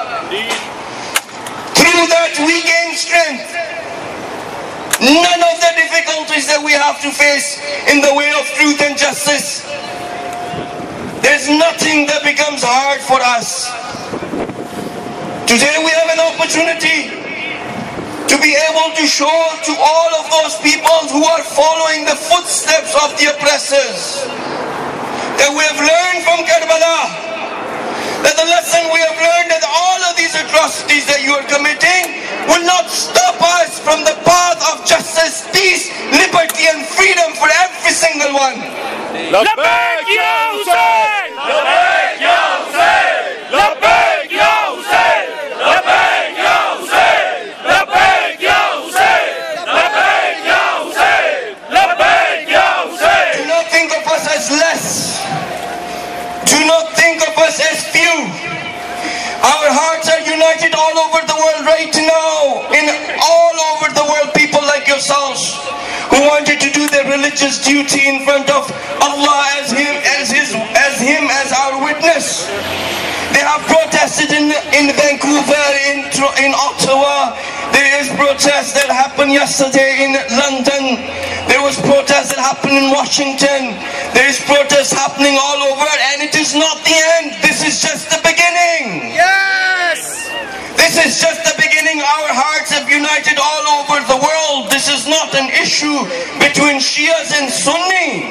Through that we gain strength. None of the difficulties that we have to face in the way of truth and justice, there's nothing that becomes hard for us. Today we have an opportunity to be able to show to all of those people who are following the footsteps of the oppressors that we have learned from Karbala, that the lesson we have learned, that all of these atrocities that you are committing will not stop us from the path of justice, peace, liberty and freedom for every single one. Labbaik ya Hussein! Labbaik ya Hussein! Labbaik ya Hussein! Labbaik ya Hussein! Labbaik ya Hussein! Labbaik ya Hussein! Labbaik ya Hussein! Do not think of us as less. Do not think of us as few. Our hearts are united all over the world right now. In all over the world, people like yourselves who wanted to do their religious duty in front of Allah as Him as our witness. They have protested in Vancouver, in Ottawa. There is protests that happened yesterday in London. There was protests that happened in Washington. There is protests happening all over, and it is not the end. This is just the beginning. Yes! This is just the beginning. Our hearts have united all over the world. This is not an issue between Shias and Sunni.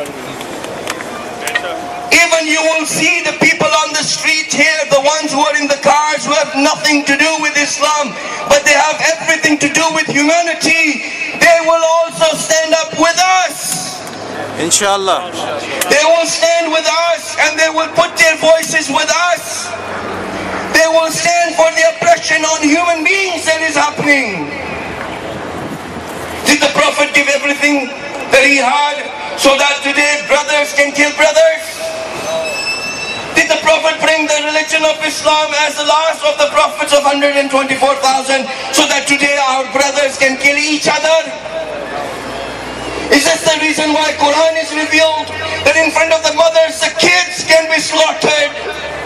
Even you will see the people on the street here, the ones who are in the cars, who have nothing to do with Islam, but they have everything to do with humanity. They will also stand up with us. Inshallah. They will stand with us and they will put their voices with us. They will stand for the oppression on human beings that is happening. Did the Prophet give everything that he had so that today brothers can kill brothers? Did the Prophet bring the religion of Islam as the last of the prophets of 124,000 so that today our brothers can kill each other? Is this the reason why Quran is revealed? That in front of the mothers the kids can be slaughtered?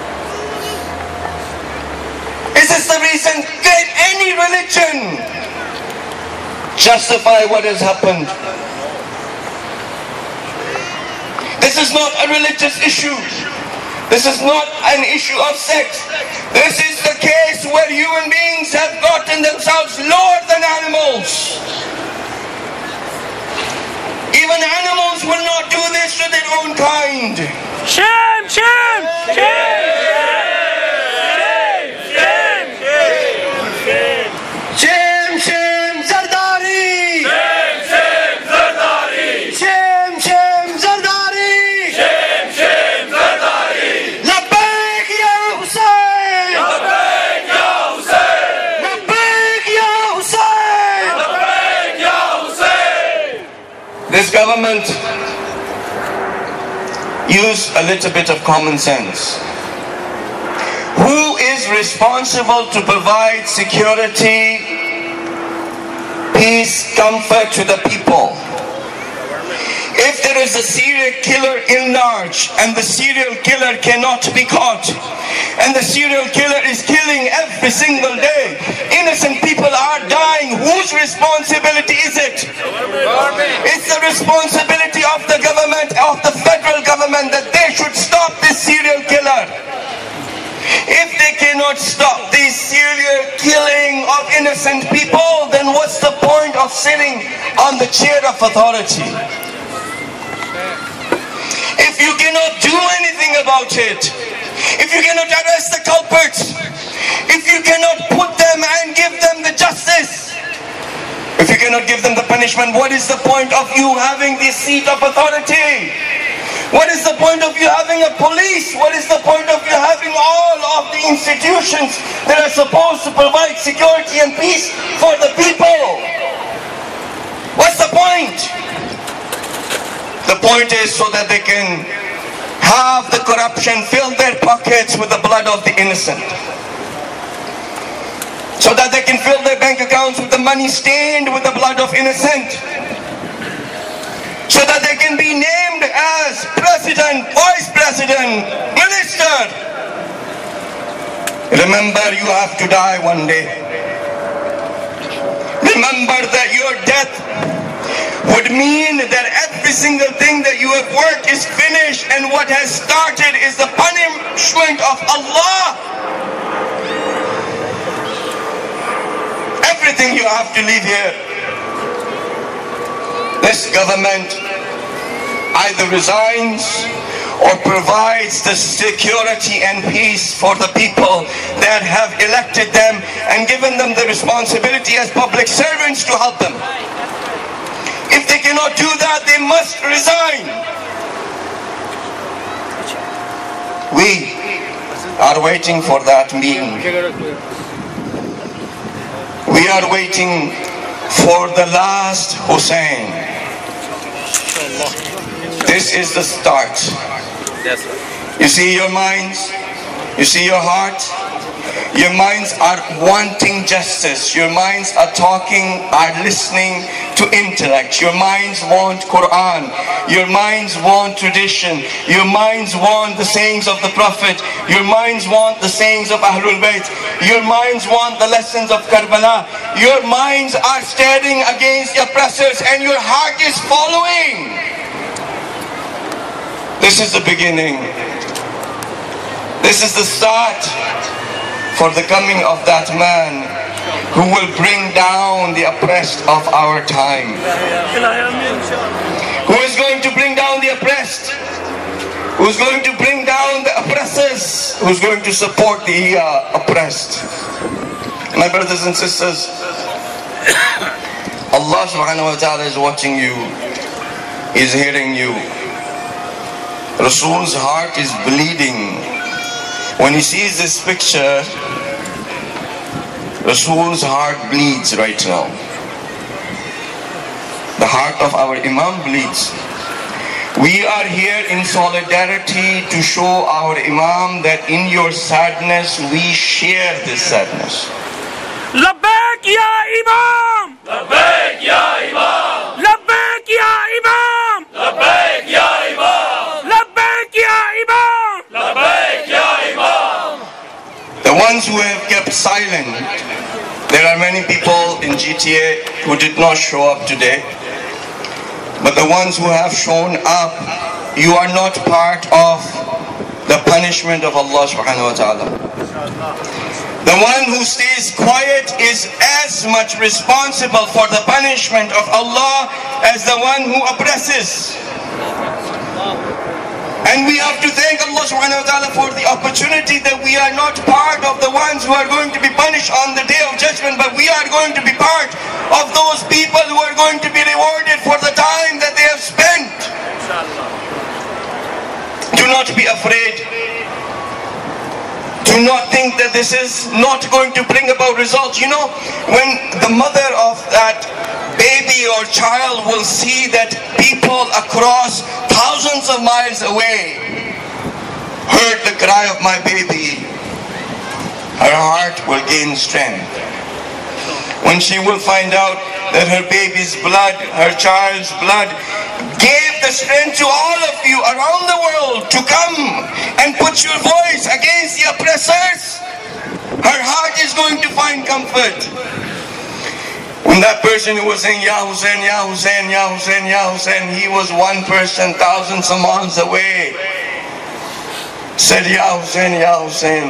Is this the reason? Can any religion justify what has happened? This is not a religious issue. This is not an issue of sex. This is the case where human beings have gotten themselves lower than animals. Even animals will not do this to their own kind. Shame! Shame! Shame! Shame, shame, Zardari! Shame, shame, Zardari! Shame, shame, Zardari! Shame, shame, Zardari! Labbaik ya Hussein! Labbaik ya Hussein! Labbaik ya Hussein! Labbaik ya Hussein! This government used a little bit of common sense. Who is responsible to provide security, peace, comfort to the people? If there is a serial killer in large and the serial killer cannot be caught and the serial killer is killing every single day, innocent people are dying, whose responsibility is it? It's the responsibility of the government, of the federal government, that they should stop this serial killer. If they cannot stop this serial killing of innocent people, then what's the point of sitting on the chair of authority? If you cannot do anything about it, if you cannot arrest the culprits, if you cannot put them and give them the justice, if you cannot give them the punishment. What is the point of you having this seat of authority? What is the point of you having a police? What is the point of you having all of the institutions that are supposed to provide security and peace for the people? What's the point? The point is so that they can have the corruption fill their pockets with the blood of the innocent. So that they can fill their bank accounts with the money stained with the blood of innocent. So that they can be named as president, vice president, minister. Remember, you have to die one day. Remember that your death would mean that every single thing that you have worked is finished, and what has started is the punishment of Allah. Everything you have to leave here. This government either resigns or provides the security and peace for the people that have elected them and given them the responsibility as public servants to help them. If they cannot do that, they must resign. We are waiting for that meeting. We are waiting for the last Hussein. This is the start. You see your minds, you see your heart. Your minds are wanting justice. Your minds are talking, are listening to intellect. Your minds want Quran. Your minds want tradition. Your minds want the sayings of the Prophet. Your minds want the sayings of Ahlul Bayt. Your minds want the lessons of Karbala. Your minds are staring against the oppressors and your heart is following. This is the beginning. This is the start for the coming of that man who will bring down the oppressed of our time. Who is going to bring down the oppressed? Who is going to bring down the oppressors? Who is going to support the oppressed? My brothers and sisters, Allah subhanahu wa ta'ala is watching you, is hearing you. Rasul's heart is bleeding. When he sees this picture, Rasul's heart bleeds right now. The heart of our Imam bleeds. We are here in solidarity to show our Imam that in your sadness, we share this sadness. Labbaik ya Imam! Labbaik ya Imam! Labbaik ya Imam! Labbaik ya Imam! Labbaik ya Imam! Labbaik ya Imam! The ones who have kept silent, there are many people in GTA who did not show up today. But the ones who have shown up, you are not part of the punishment of Allah subhanahu wa ta'ala. The one who stays quiet is as much responsible for the punishment of Allah as the one who oppresses. And we have to thank Allah subhanahu wa ta'ala for the opportunity that we are not part of the ones who are going to be punished on the day of judgment, but we are going to be part of those people who are going to be rewarded for the time that they have spent. Do not be afraid. Do not think that this is not going to bring about results. You know, when the mother of that baby or child will see that people across thousands of miles away heard the cry of my baby, her heart will gain strength. When she will find out that her baby's blood, her child's blood, gave the strength to all of you around the world to come and put your voice against the oppressors, her heart is going to find comfort. When that person who was saying, Ya Hussein, Ya Hussein, Ya Hussein, Ya Hussein, he was one person thousands of miles away, said, Ya Hussein, Ya Hussein.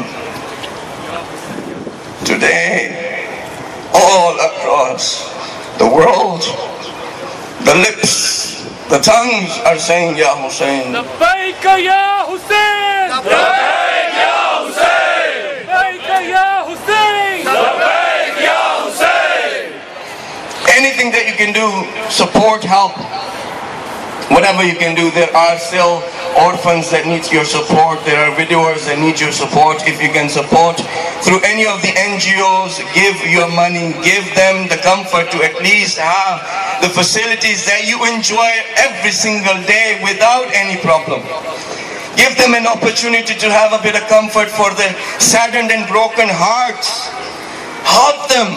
Today, all across the world, the lips, the tongues are saying, Ya Hussein. Labbaik ya Hussein! Labbaik ya Hussein! Labbaik ya Hussein! Labbaik ya Hussein! Anything anything that you can do, support, help. Whatever you can do. There are still orphans that need your support. There are widowers that need your support. If you can support through any of the NGOs, give your money, give them the comfort to at least have the facilities that you enjoy every single day without any problem. Give them an opportunity to have a bit of comfort for the saddened and broken hearts. Help them.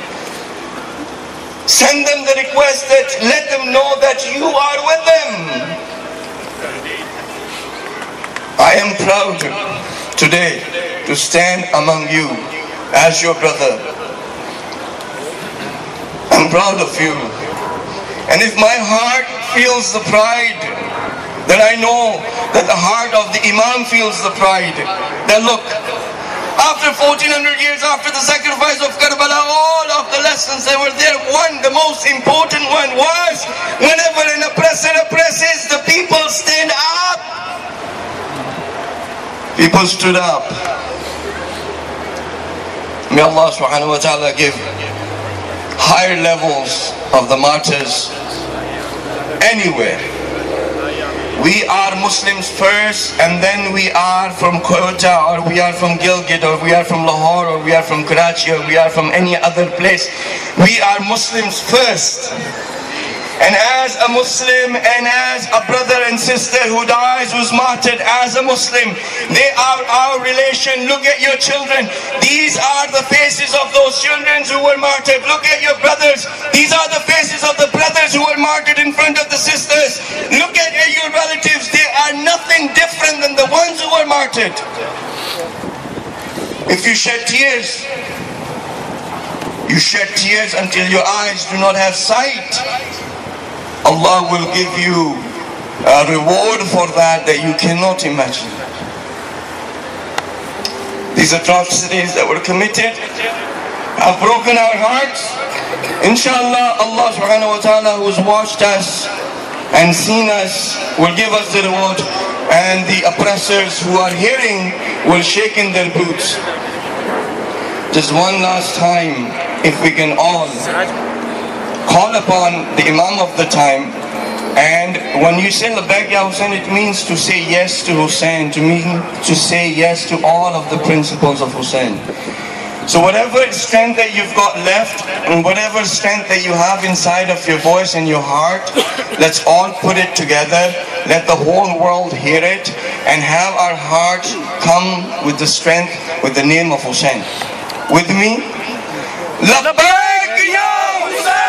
Send them the request that let them know that you are with them. I am proud today to stand among you as your brother. I'm proud of you. And if my heart feels the pride, then I know that the heart of the Imam feels the pride. That look, after 1400 years after the sacrifice of Karbala, all of the lessons that were there, the most important one was, whenever an oppressor oppresses, the people stand up. People stood up. May Allah subhanahu wa ta'ala give higher levels of the martyrs anywhere. We are Muslims first, and then we are from Quetta, or we are from Gilgit, or we are from Lahore, or we are from Karachi, or we are from any other place. We are Muslims first. And as a Muslim and as a brother and sister who dies, who's martyred as a Muslim, they are our relation. Look at your children. These are the faces of those children who were martyred. Look at your brothers. These are the faces of the brothers who were martyred in front of the sisters. Look at your relatives. They are nothing different than the ones who were martyred. If you shed tears, you shed tears until your eyes do not have sight. Allah will give you a reward for that you cannot imagine. These atrocities that were committed have broken our hearts. Inshallah, Allah subhanahu wa ta'ala, who's watched us and seen us, will give us the reward, and the oppressors who are hearing will shake in their boots. Just one last time, if we can all call upon the Imam of the time. And when you say Labbaik Ya Hussein, it means to say yes to Hussein, to say yes to all of the principles of Hussein. So whatever strength that you've got left, and whatever strength that you have inside of your voice and your heart, let's all put it together. Let the whole world hear it, and have our hearts come with the strength, with the name of Hussein. With me? Labbaik Ya Hussein!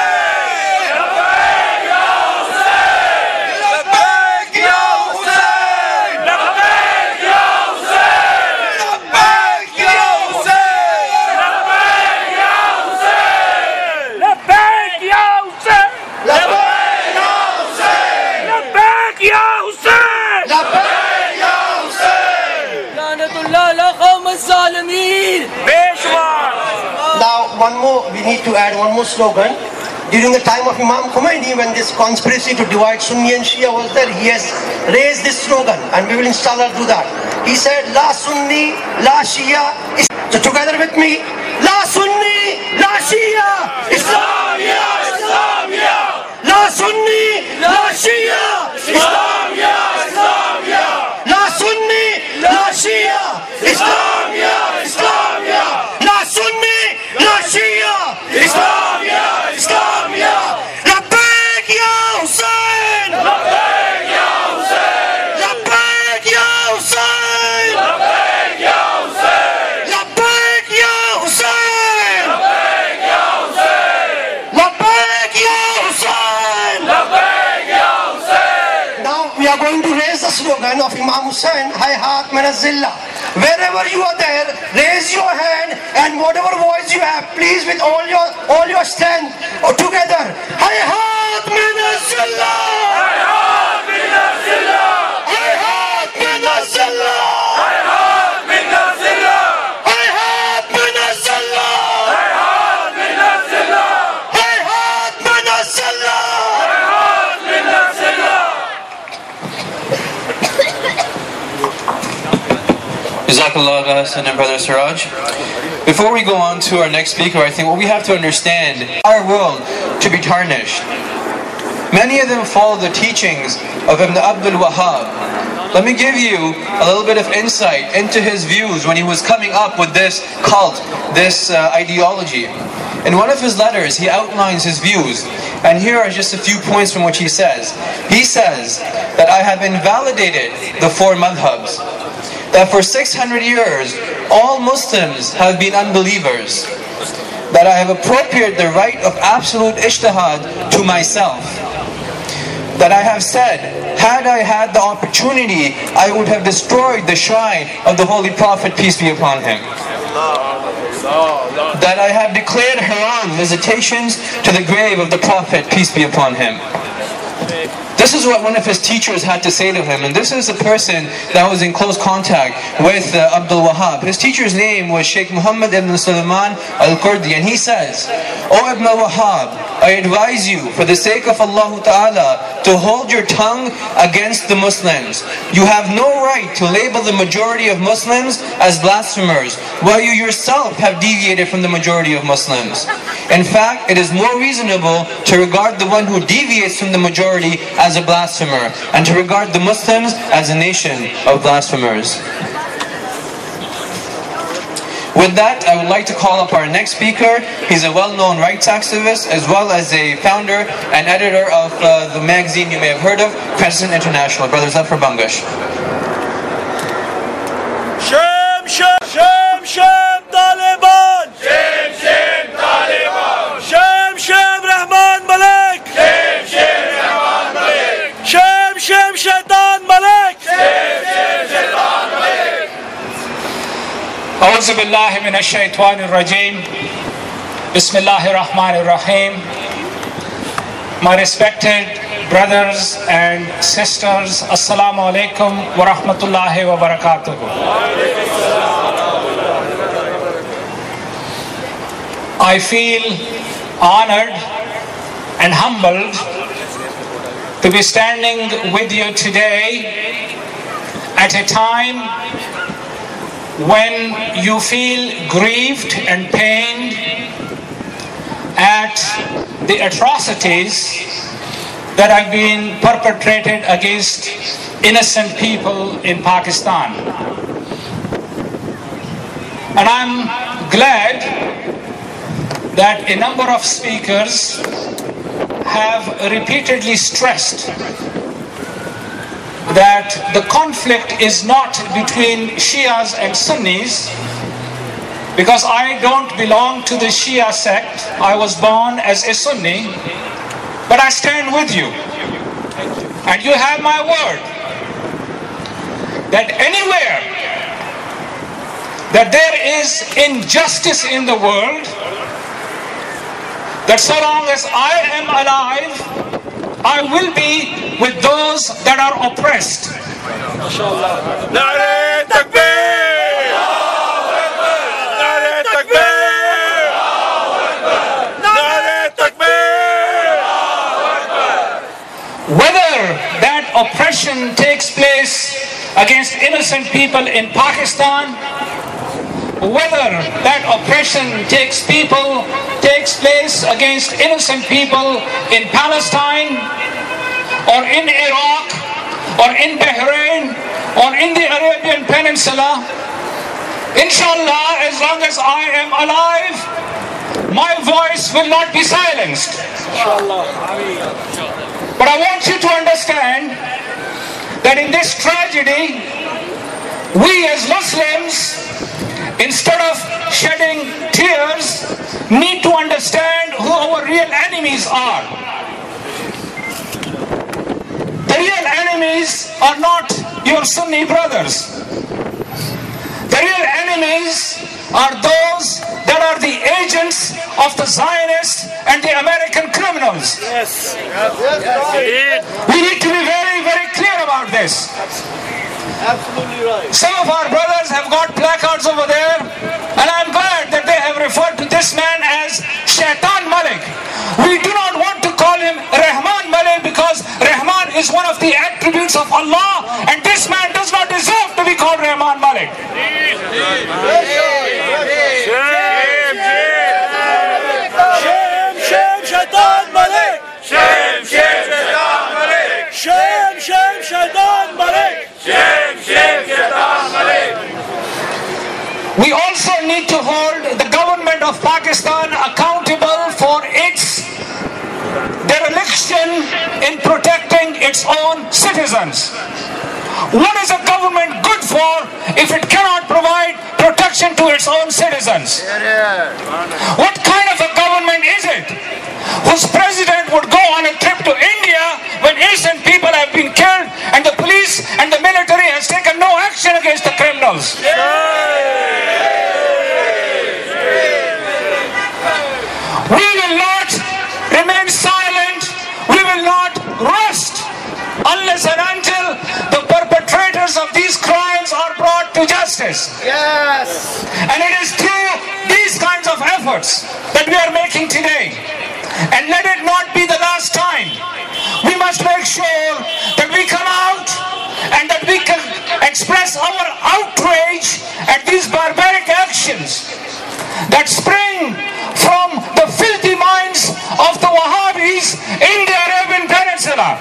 Now, we need to add one more slogan. During the time of Imam Khomeini, when this conspiracy to divide Sunni and Shia was there, he has raised this slogan, and we will inshallah do that. He said, La Sunni, La Shia. So together with me, La Sunni, La Shia, Islamia, Islamia. La Sunni, La Shia, Islamia, Islamia. La Sunni, La Shia, Islamia, Islamia. La Sunni, La Shia, Islamia, Islamia. Labbaik Ya Hussein! Labbaik Ya Hussein! Labbaik Ya Hussein! Labbaik Ya Hussein! Labbaik Ya Hussein! Labbaik Ya Hussein! Labbaik Ya Hussein! Labbaik Ya Hussein! Now we are going to raise the slogan of Imam Hussein, Hayhat min az-Zillah. Wherever you are there, raise your hand, and whatever voice you have, please, with all your strength, together. Hayhat min az-Zillah! Hayhat min az-Zillah! Hayhat min az-Zillah! Hayhat min az-Zillah! Hayhat min az-Zillah! Hayhat min az-Zillah! Hayhat min az-Zillah! Hayhat min az-Zillah! Jazakallah Hassan and Brother Siraj. Before we go on to our next speaker, I think what we have to understand, our world to be tarnished. Many of them follow the teachings of Ibn Abdul Wahhab. Let me give you a little bit of insight into his views when he was coming up with this cult, this ideology. In one of his letters, he outlines his views. And here are just a few points from what he says. He says that I have invalidated the 4 madhabs. That for 600 years, all Muslims have been unbelievers. That I have appropriated the right of absolute ijtihad to myself. That I have said, had I had the opportunity, I would have destroyed the shrine of the Holy Prophet, peace be upon him. That I have declared haram visitations to the grave of the Prophet, peace be upon him. This is what one of his teachers had to say to him, and this is a person that was in close contact with Abdul Wahhab. His teacher's name was Sheikh Muhammad ibn Sulaiman al-Kurdi, and he says, O Ibn Wahhab, I advise you, for the sake of Allah Ta'ala, to hold your tongue against the Muslims. You have no right to label the majority of Muslims as blasphemers, while you yourself have deviated from the majority of Muslims. In fact, it is more reasonable to regard the one who deviates from the majority as a blasphemer, and to regard the Muslims as a nation of blasphemers. With that, I would like to call up our next speaker. He's a well-known rights activist, as well as a founder and editor of the magazine you may have heard of, Crescent International. Brother Zafar Bangash. Shem, Shem, Shem, Shem, Taliban! Shem, Shem, Taliban! Shem, Shem, Rahman Malik! Shem, Shem, Rahman Malik! Shem, Shem, Shaitan Malik! Shem, Shem, Shaitan Malik! A'udhu billahi minash shaitanir rajim. Bismillahir Rahmanir Rahim. My respected brothers and sisters, Assalamu alaikum wa rahmatullahi wa barakatuh. I feel honored and humbled to be standing with you today at a time when you feel grieved and pained at the atrocities that have been perpetrated against innocent people in Pakistan. And I'm glad that a number of speakers have repeatedly stressed that the conflict is not between Shias and Sunnis, because I don't belong to the Shia sect. I was born as a Sunni, but I stand with you. And you have my word that anywhere that there is injustice in the world, that so long as I am alive, I will be with those that are oppressed. Nare Takbir! Nare Takbir! Nare Takbir! Whether that oppression takes place against innocent people in Pakistan, whether that oppression takes place against innocent people in Palestine, or in Iraq, or in Bahrain, or in the Arabian Peninsula, inshallah, as long as I am alive, my voice will not be silenced. But I want you to understand that in this tragedy, we as Muslims, instead of shedding tears, need to understand who our real enemies are. The real enemies are not your Sunni brothers. The real enemies are those that are the agents of the Zionists and the American criminals. Yes. We need to be very, very clear about this. Absolutely right. Some of our brothers have got placards over there, and I'm glad that they have referred to this man as Shaitan Malik. We do not want to call him Rahman Malik, because Rahman is one of the attributes of Allah, and this man does not deserve to be called Rahman Malik. Yeah. of Pakistan accountable for its dereliction in protecting its own citizens. What is a government good for if it cannot provide protection to its own citizens? What kind of a government is it whose president would go on a trip to India when innocent people have been killed and the police and the military has taken no action against the criminals? We will not remain silent. We will not rest unless and until the perpetrators of these crimes are brought to justice. Yes. And it is through these kinds of efforts that we are making today. And let it not be the last time. We must make sure that we come out and that we can express our outrage at these barbaric actions that spring from the filthy minds of the Wahhabis in the Arabian Peninsula.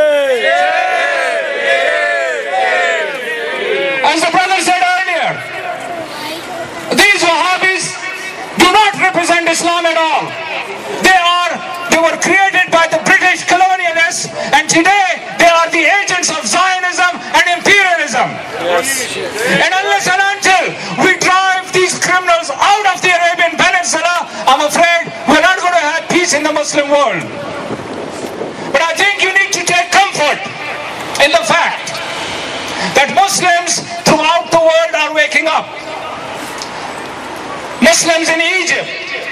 As the brother said earlier, these Wahhabis do not represent Islam at all. They were created by the British colonialists, and today they are the agents of Zionism and imperialism. Yes. And unless and until we drive these criminals out of the Arabian Peninsula, I'm afraid we're not going to have peace in the Muslim world. But I think you need to take comfort in the fact that Muslims throughout the world are waking up. Muslims in Egypt,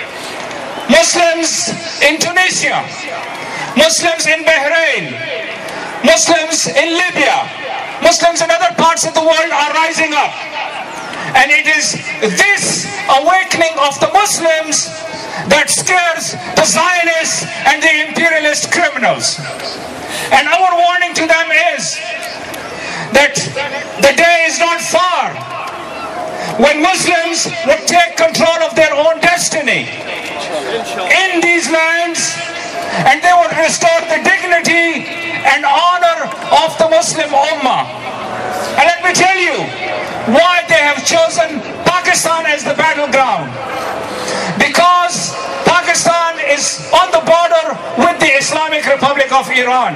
Muslims in Tunisia, Muslims in Bahrain, Muslims in Libya, Muslims in other parts of the world are rising up. And it is this awakening of the Muslims that scares the Zionists and the imperialist criminals. And our warning to them is that the day is not far when Muslims would take control of their own destiny in these lands, and they would restore the dignity and honor of the Muslim Ummah. And let me tell you why they have chosen Pakistan as the battleground. Because Pakistan is on the border with the Islamic Republic of Iran.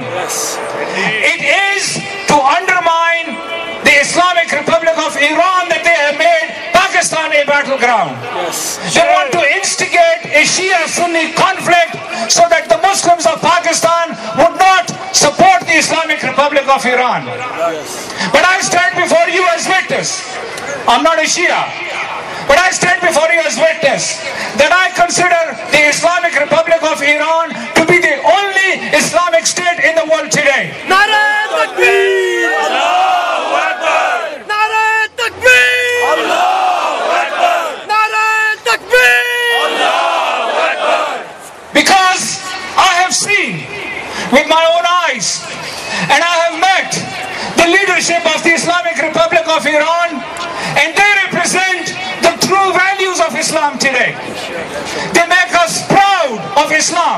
It is to undermine the Islamic Republic of Iran that they have made Pakistan a battleground. They want to instigate a Shia-Sunni conflict so that the Muslims of Pakistan would not support the Islamic Republic of Iran. But I stand before you as witness. I'm not a Shia. But I stand before you as witness that I consider the Islamic Republic of Iran to be the only Islamic state in the world today. Nara Takbir! Allahu Akbar! Nara Takbir! Allahu Akbar! Nara Takbir! Allahu Akbar! Because I have seen with my own eyes and I have met the leadership of the Islamic Republic of Iran, and they represent the true values of Islam today. They make us proud of Islam.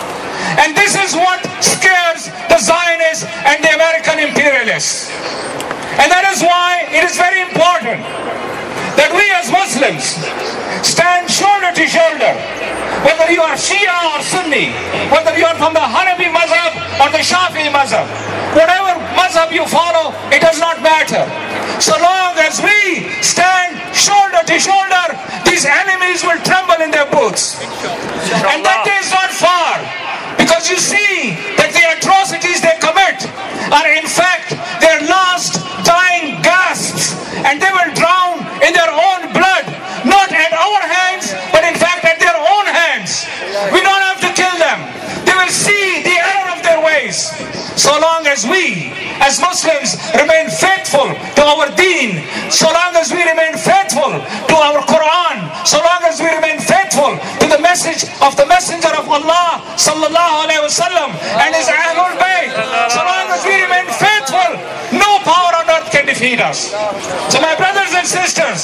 And this is what scares the Zionists and the American imperialists. And that is why it is very important that we as Muslims stand shoulder to shoulder, whether you are Shia or Sunni, whether you are from the Hanafi Mazhab or the Shafi'i Mazhab. Whatever Mazhab you follow, it does not matter. So long as we stand shoulder to shoulder, these enemies will tremble in their boots. And that day is not far, because you see that the atrocities they commit are in fact their last dying gasps, and they will drown in their own blood, not at our hands, but in fact at their own hands. We don't have to kill them. They will see the error of their ways. So long as we, as Muslims, remain faithful to our deen, so long as we remain faithful to our Quran, so long as we remain faithful to the message of the Messenger of Allah sallallahu alaihi wasallam and his Ahlul Bayt, so long as we remain faithful, no power on earth can defeat us. So my brothers and sisters,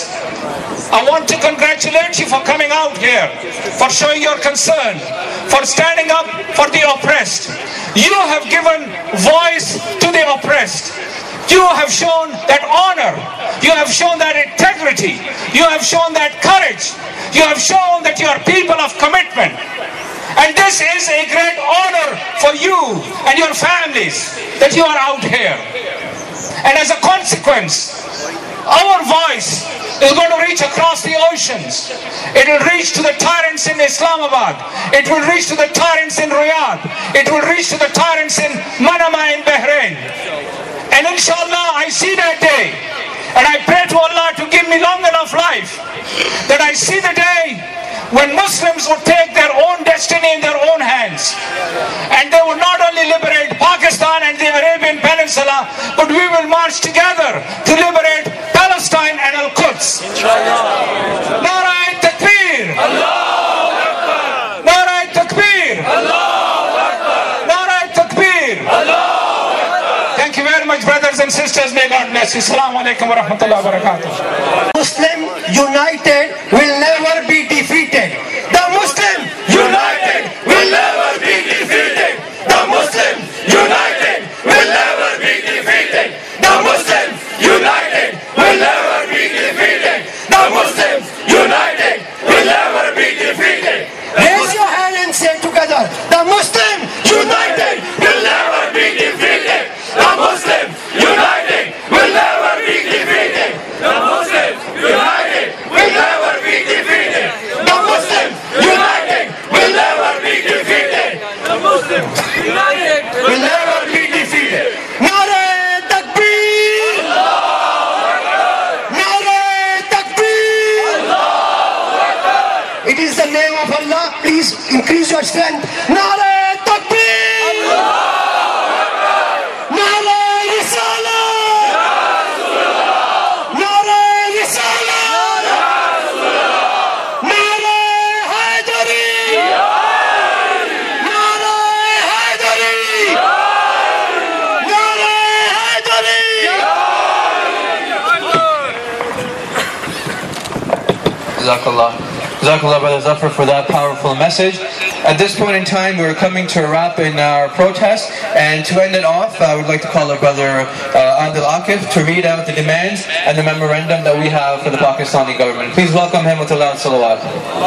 I want to congratulate you for coming out here, for showing your concern, for standing up for the oppressed. You have given voice to the oppressed. You have shown that honor. You have shown that integrity. You have shown that courage. You have shown that you are people of commitment. And this is a great honor for you and your families that you are out here. And as a consequence, our voice is going to reach across the oceans. It will reach to the tyrants in Islamabad. It will reach to the tyrants in Riyadh. It will reach to the tyrants in Manama in Bahrain. And inshallah, I see that day. And I pray to Allah to give me long enough life that I see the day when Muslims would take their own destiny in their own hands. And they would not only liberate Pakistan and the Arabian Peninsula, but we will march together to liberate Palestine and Al-Quds. Nara Takbir! Allahu Akbar! Nara Takbir! Allahu Akbar! Nara Takbir! Allahu Akbar! Thank you very much, brothers and sisters. May God bless you. Assalamu alaikum wa rahmatullahi wa barakatuh. Muslim united will never be defeated. The Muslim united will never be defeated. The Muslim united will never be defeated. The Muslim united will never be defeated. The Muslim united will never be defeated. Raise your hand and say together, the Muslim united will never be defeated. The Muslim united will never be defeated. The Muslim united will never be defeated. The Muslim united will never be defeated. The Muslim united will never be defeated. Nare Takbir! Nare Takbir! It is the name of Allah. Please increase your strength. Nare Takbir! Jazakallah. Jazakallah, Brother Zafar, for that powerful message. At this point in time, we're coming to a wrap in our protest, and to end it off, I would like to call our brother Adil Akif to read out the demands and the memorandum that we have for the Pakistani government. Please welcome him with a loud salawat.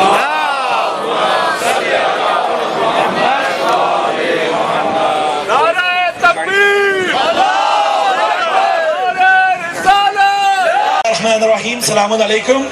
Rahim. Salamun alaikum.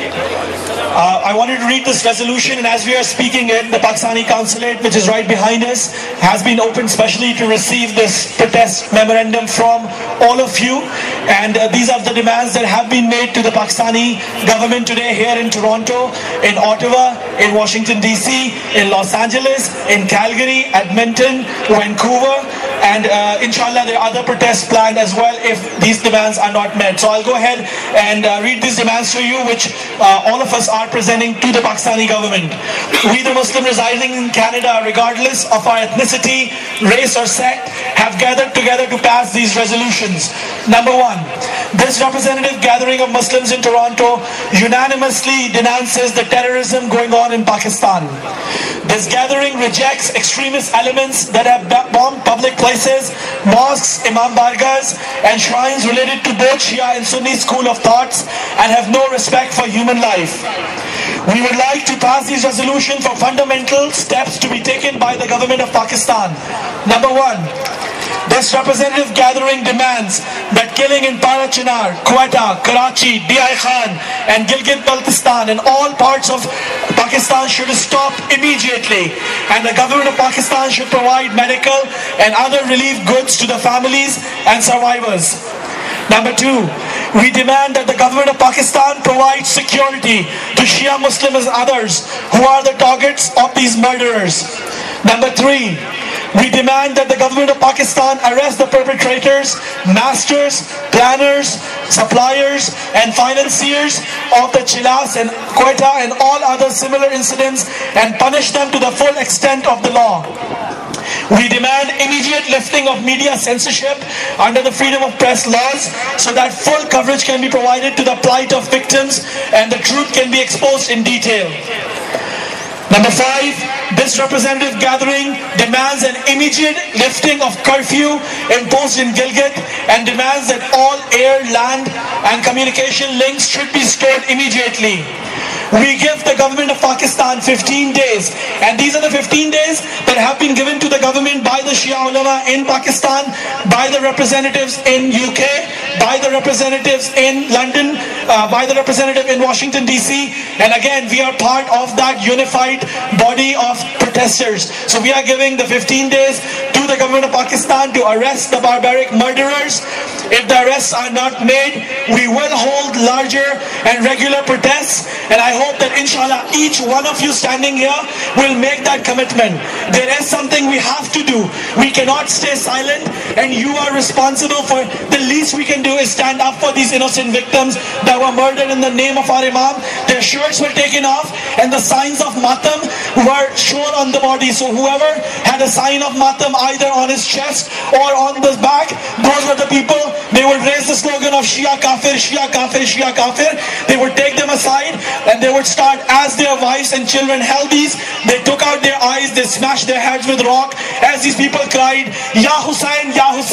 I wanted to read this resolution, and as we are speaking in, the Pakistani consulate, which is right behind us, has been opened specially to receive this protest memorandum from all of you. And these are the demands that have been made to the Pakistani government today here in Toronto, in Ottawa, in Washington DC, in Los Angeles, in Calgary, Edmonton, Vancouver, and inshallah there are other protests planned as well if these demands are not met. So I'll go ahead and read these demands to you, which all of us are presenting to the Pakistani government. We, the Muslims residing in Canada, regardless of our ethnicity, race or sect, have gathered together to pass these resolutions. Number one, this representative gathering of Muslims in Toronto unanimously denounces the terrorism going on in Pakistan. This gathering rejects extremist elements that have bombed public places, mosques, imam bargahs, and shrines related to both Shia and Sunni school of thoughts, and have no respect for human life. We would like to pass these resolutions for fundamental steps to be taken by the government of Pakistan. Number one, this representative gathering demands that killing in Parachinar, Quetta, Karachi, D.I. Khan, and Gilgit-Baltistan and all parts of Pakistan should stop immediately, and the government of Pakistan should provide medical and other relief goods to the families and survivors. Number two, we demand that the government of Pakistan provide security to Shia Muslims and others who are the targets of these murderers. Number three, we demand that the government of Pakistan arrest the perpetrators, masters, planners, suppliers, and financiers of the Chilas and Quetta and all other similar incidents and punish them to the full extent of the law. We demand immediate lifting of media censorship under the freedom of press laws so that full coverage can be provided to the plight of victims and the truth can be exposed in detail. Number 5, this representative gathering demands an immediate lifting of curfew imposed in Gilgit and demands that all air, land and communication links should be stored immediately. We give the government of Pakistan 15 days, and these are the 15 days that have been given to the government by the Shia ulama in Pakistan, by the representatives in UK, by the representatives in London, by the representative in Washington DC, and again we are part of that unified body of protesters. So we are giving the 15 days to the government of Pakistan to arrest the barbaric murderers. If the arrests are not made, we will hold larger and regular protests, and I hope that inshallah each one of you standing here will make that commitment. There is something we have to do. We cannot stay silent, and you are responsible for the least we can do is stand up for these innocent victims that were murdered in the name of our Imam. Their shirts were taken off and the signs of matam were shown on the body. So whoever had a sign of matam either on his chest or on the back, those were the people. They would raise the slogan of Shia Kafir, Shia Kafir, Shia Kafir. They would take them aside and they would start, as their wives and children held these, they took out their eyes, they smashed their heads with rock as these people cried, Ya Hussain,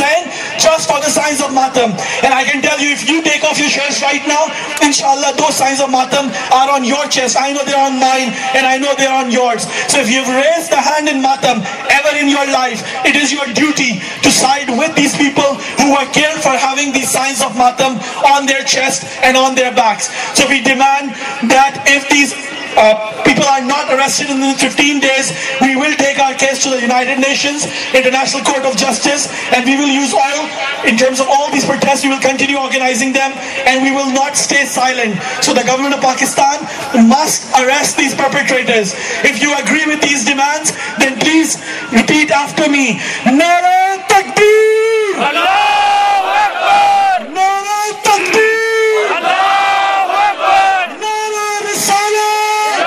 just for the signs of matam. And I can tell you, if you take off your shirts right now, inshallah those signs of matam are on your chest. I know they're on mine and I know they're on yours. So if you've raised the hand in matam ever in your life, it is your duty to side with these people who were killed for having these signs of matam on their chest and on their backs. So we demand that if these people are not arrested in the 15 days, we will take our case to the United Nations International Court of Justice, and we will use all, in terms of all these protests, we will continue organizing them, and we will not stay silent. So the government of Pakistan must arrest these perpetrators. If you agree with these demands, then please repeat after me. Nara Takbir! Allahu Akbar! Nara Takbir! Allahu Akbar! Nara Risalah!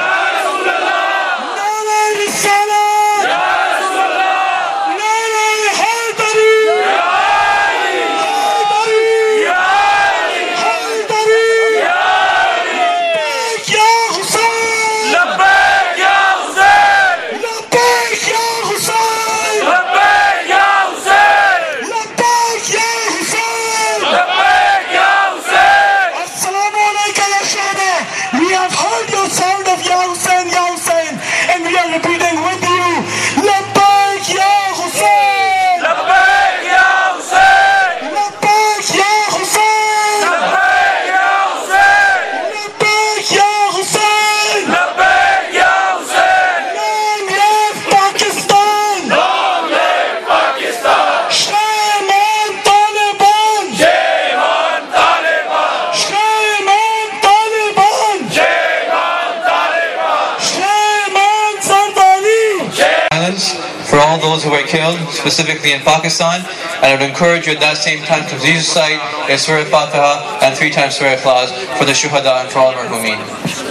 for all those who were killed, specifically in Pakistan. And I would encourage you at that same time to please recite Surah Fatiha and 3 times Surah Ikhlas for the Shuhada and for all Marhumin.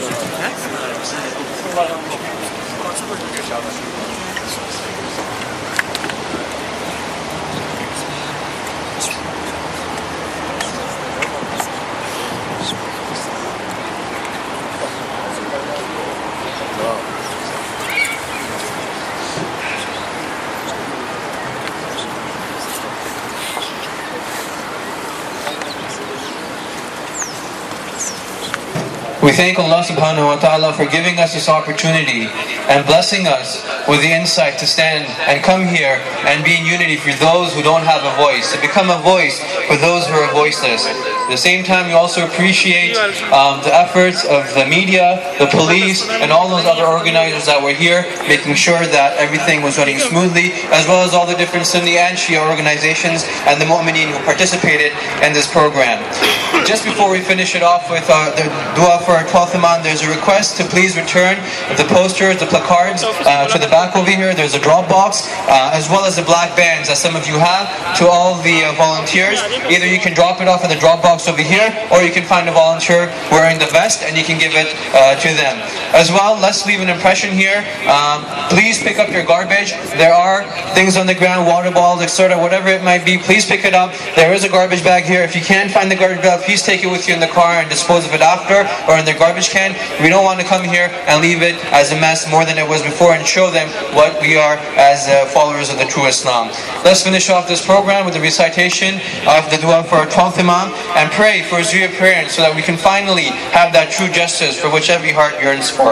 We thank Allah subhanahu wa ta'ala for giving us this opportunity and blessing us with the insight to stand and come here and be in unity for those who don't have a voice, to become a voice for those who are voiceless. At the same time, we also appreciate the efforts of the media, the police, and all those other organizers that were here, making sure that everything was running smoothly, as well as all the different Sunni and Shia organizations and the Mu'mineen who participated in this program. Just before we finish it off with the dua for our 12th Imam, there's a request to please return the posters, the placards to the back over here. There's a drop box, as well as the black bands that some of you have, to all the volunteers. Either you can drop it off in the drop box box over here, or you can find a volunteer wearing the vest and you can give it to them. As well, let's leave an impression here. Please pick up your garbage. There are things on the ground, water bottles, etc., whatever it might be, please pick it up. There is a garbage bag here. If you can't find the garbage bag, please take it with you in the car and dispose of it after, or in the garbage can. We don't want to come here and leave it as a mess more than it was before, and show them what we are as followers of the true Islam. Let's finish off this program with the recitation of the dua for our 12th Imam, and pray for his reappearance so that we can finally have that true justice for which every heart yearns for.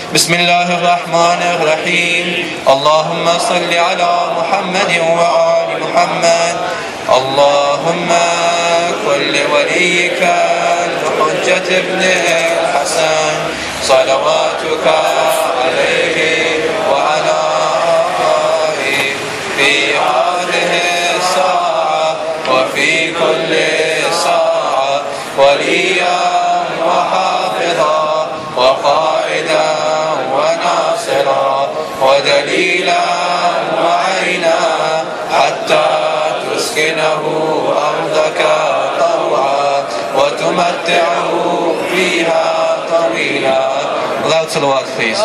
Bismillahirrahmanirrahim. Allahumma salli ala Muhammadin wa ali Muhammad. Allahumma kulli waliyika al-Hujjat ibn al-Hasan salawatuka alayhi wa ala alihi fi hadhihi as-sa'a wa fi kulli sa'a waliyan wa hafidhan wa qa'idan wa nasiran wa dalilan wa 'aynan hatta تسكنه أرضك طوعا وتمتعه فيها طويلا. Loud salawat, please.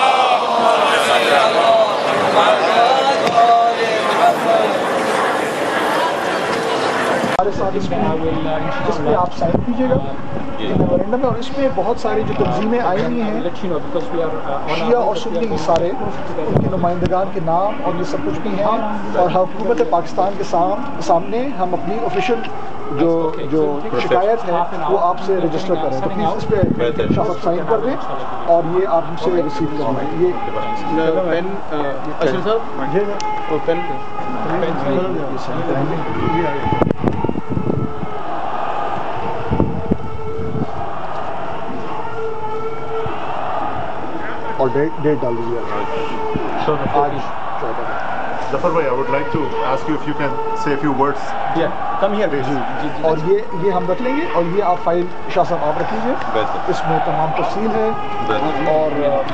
ہمارے ساتھ اس میں آپ sign کیجیے گا memorandum میں، اور اس میں بہت ساری جو تنظیمیں آئی ہوئی ہیں شیعہ اور سنی سارے، ان کے نمائندگان کے نام اور یہ سب کچھ بھی ہیں، اور حکومت پاکستان کے سامنے ہم اپنی آفیشیل جو شکایت ہے وہ آپ سے رجسٹر کریں. تو پلیز اس پہ شاہ صاحب سائن کر دیں اور یہ آپ ہم سے ریسیو کریں. یہ پین اور ڈیٹ ڈال دیجیے. Zafar bhai, I would like to ask you if you can say a few words. Yeah, come here. اور یہ ہم رکھ لیں گے، اور یہ آپ فائل شاہ صاحب آپ رکھ لیجیے. اس میں تمام تفصیل ہے. اور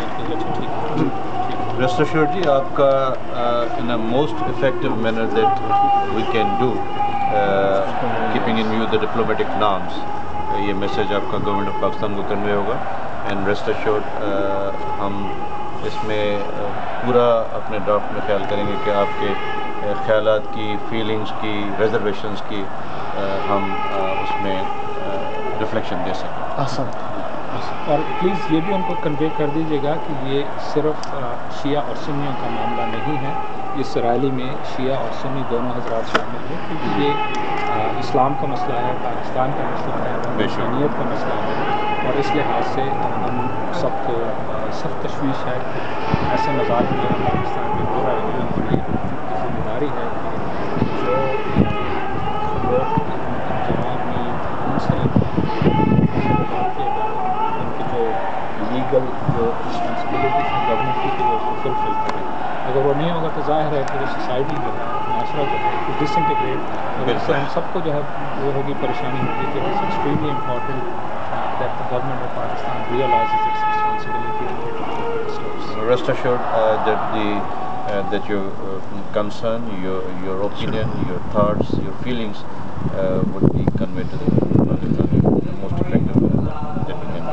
Rest assured جی آپ کا in a most effective manner that we can do keeping in view the diplomatic norms, یہ میسیج آپ کا گورنمنٹ آف پاکستان کو کنوے ہوگا. اینڈ ریسٹ ایشورڈ ہم اس میں پورا اپنے ڈرافٹ میں خیال کریں گے کہ آپ کے خیالات کی، فیلنگز کی، ریزرویشنز کی ہم اس میں ریفلیکشن دے سکیں. اور پلیز یہ بھی ان کو کنوے کر دیجیے گا کہ یہ صرف شیعہ اور سنیوں کا معاملہ نہیں ہے، اس ریلی میں شیعہ اور سنی دونوں حضرات شامل ہیں، کیونکہ یہ اسلام کا مسئلہ ہے، پاکستان کا مسئلہ ہے، انسانیت کا مسئلہ ہے. اور اس لحاظ سے ہم سب کو سخت تشویش ہے کہ ایسے مزاج میں پاکستان میں ہو رہا ہے. ہماری ذمہ داری ہے کہ جو لوگ جوانی ان سے بات کیے گا، ان کی جو لیگل جو رسپانسبلٹیز ہیں گورنمنٹ کی وہ اس کو فلفل کریں. اگر وہ نہیں ہوگا تو ظاہر ہے کہ سوسائٹی جو ہے، معاشرہ جو ہے ڈس انٹیگریٹ، ہم سب کو جو ہے وہ ہوگی، پریشانی ہوگی. کہ it's extremely important that the government of Pakistan realizes its responsibility and rest assured that your concern, your opinion, your thoughts, your feelings would be conveyed to the Pakistan in the most effective way that we can.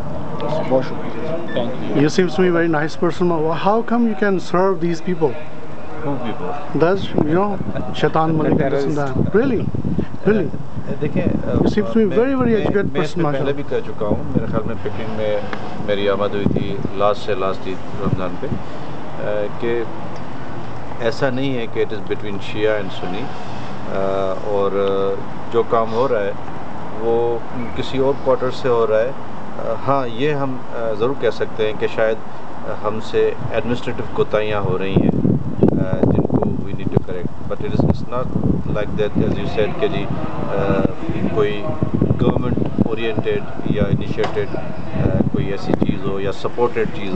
thank you. You seems to be a very nice person. How come you can serve these people? Who people? That's, Shaitan Malik. Really? دیکھیں very educated person. میں پہلے بھی کہہ چکا ہوں، میرے خیال میں پکنگ میں میری آمد ہوئی تھی لاسٹ عید رمضان پہ، کہ ایسا نہیں ہے کہ it is between Shia and Sunni, اور جو کام ہو رہا ہے وہ کسی اور کوارٹر سے ہو رہا ہے. ہاں یہ ہم ضرور کہہ سکتے ہیں کہ شاید ہم سے ایڈمنسٹریٹو کوتاہیاں ہو رہی ہیں جن کو we need to correct, but it's not like that as you said کہ جی کوئی گورنمنٹ اورینٹیڈ یا انیشیٹڈ کوئی ایسی چیز ہو یا سپورٹڈ چیز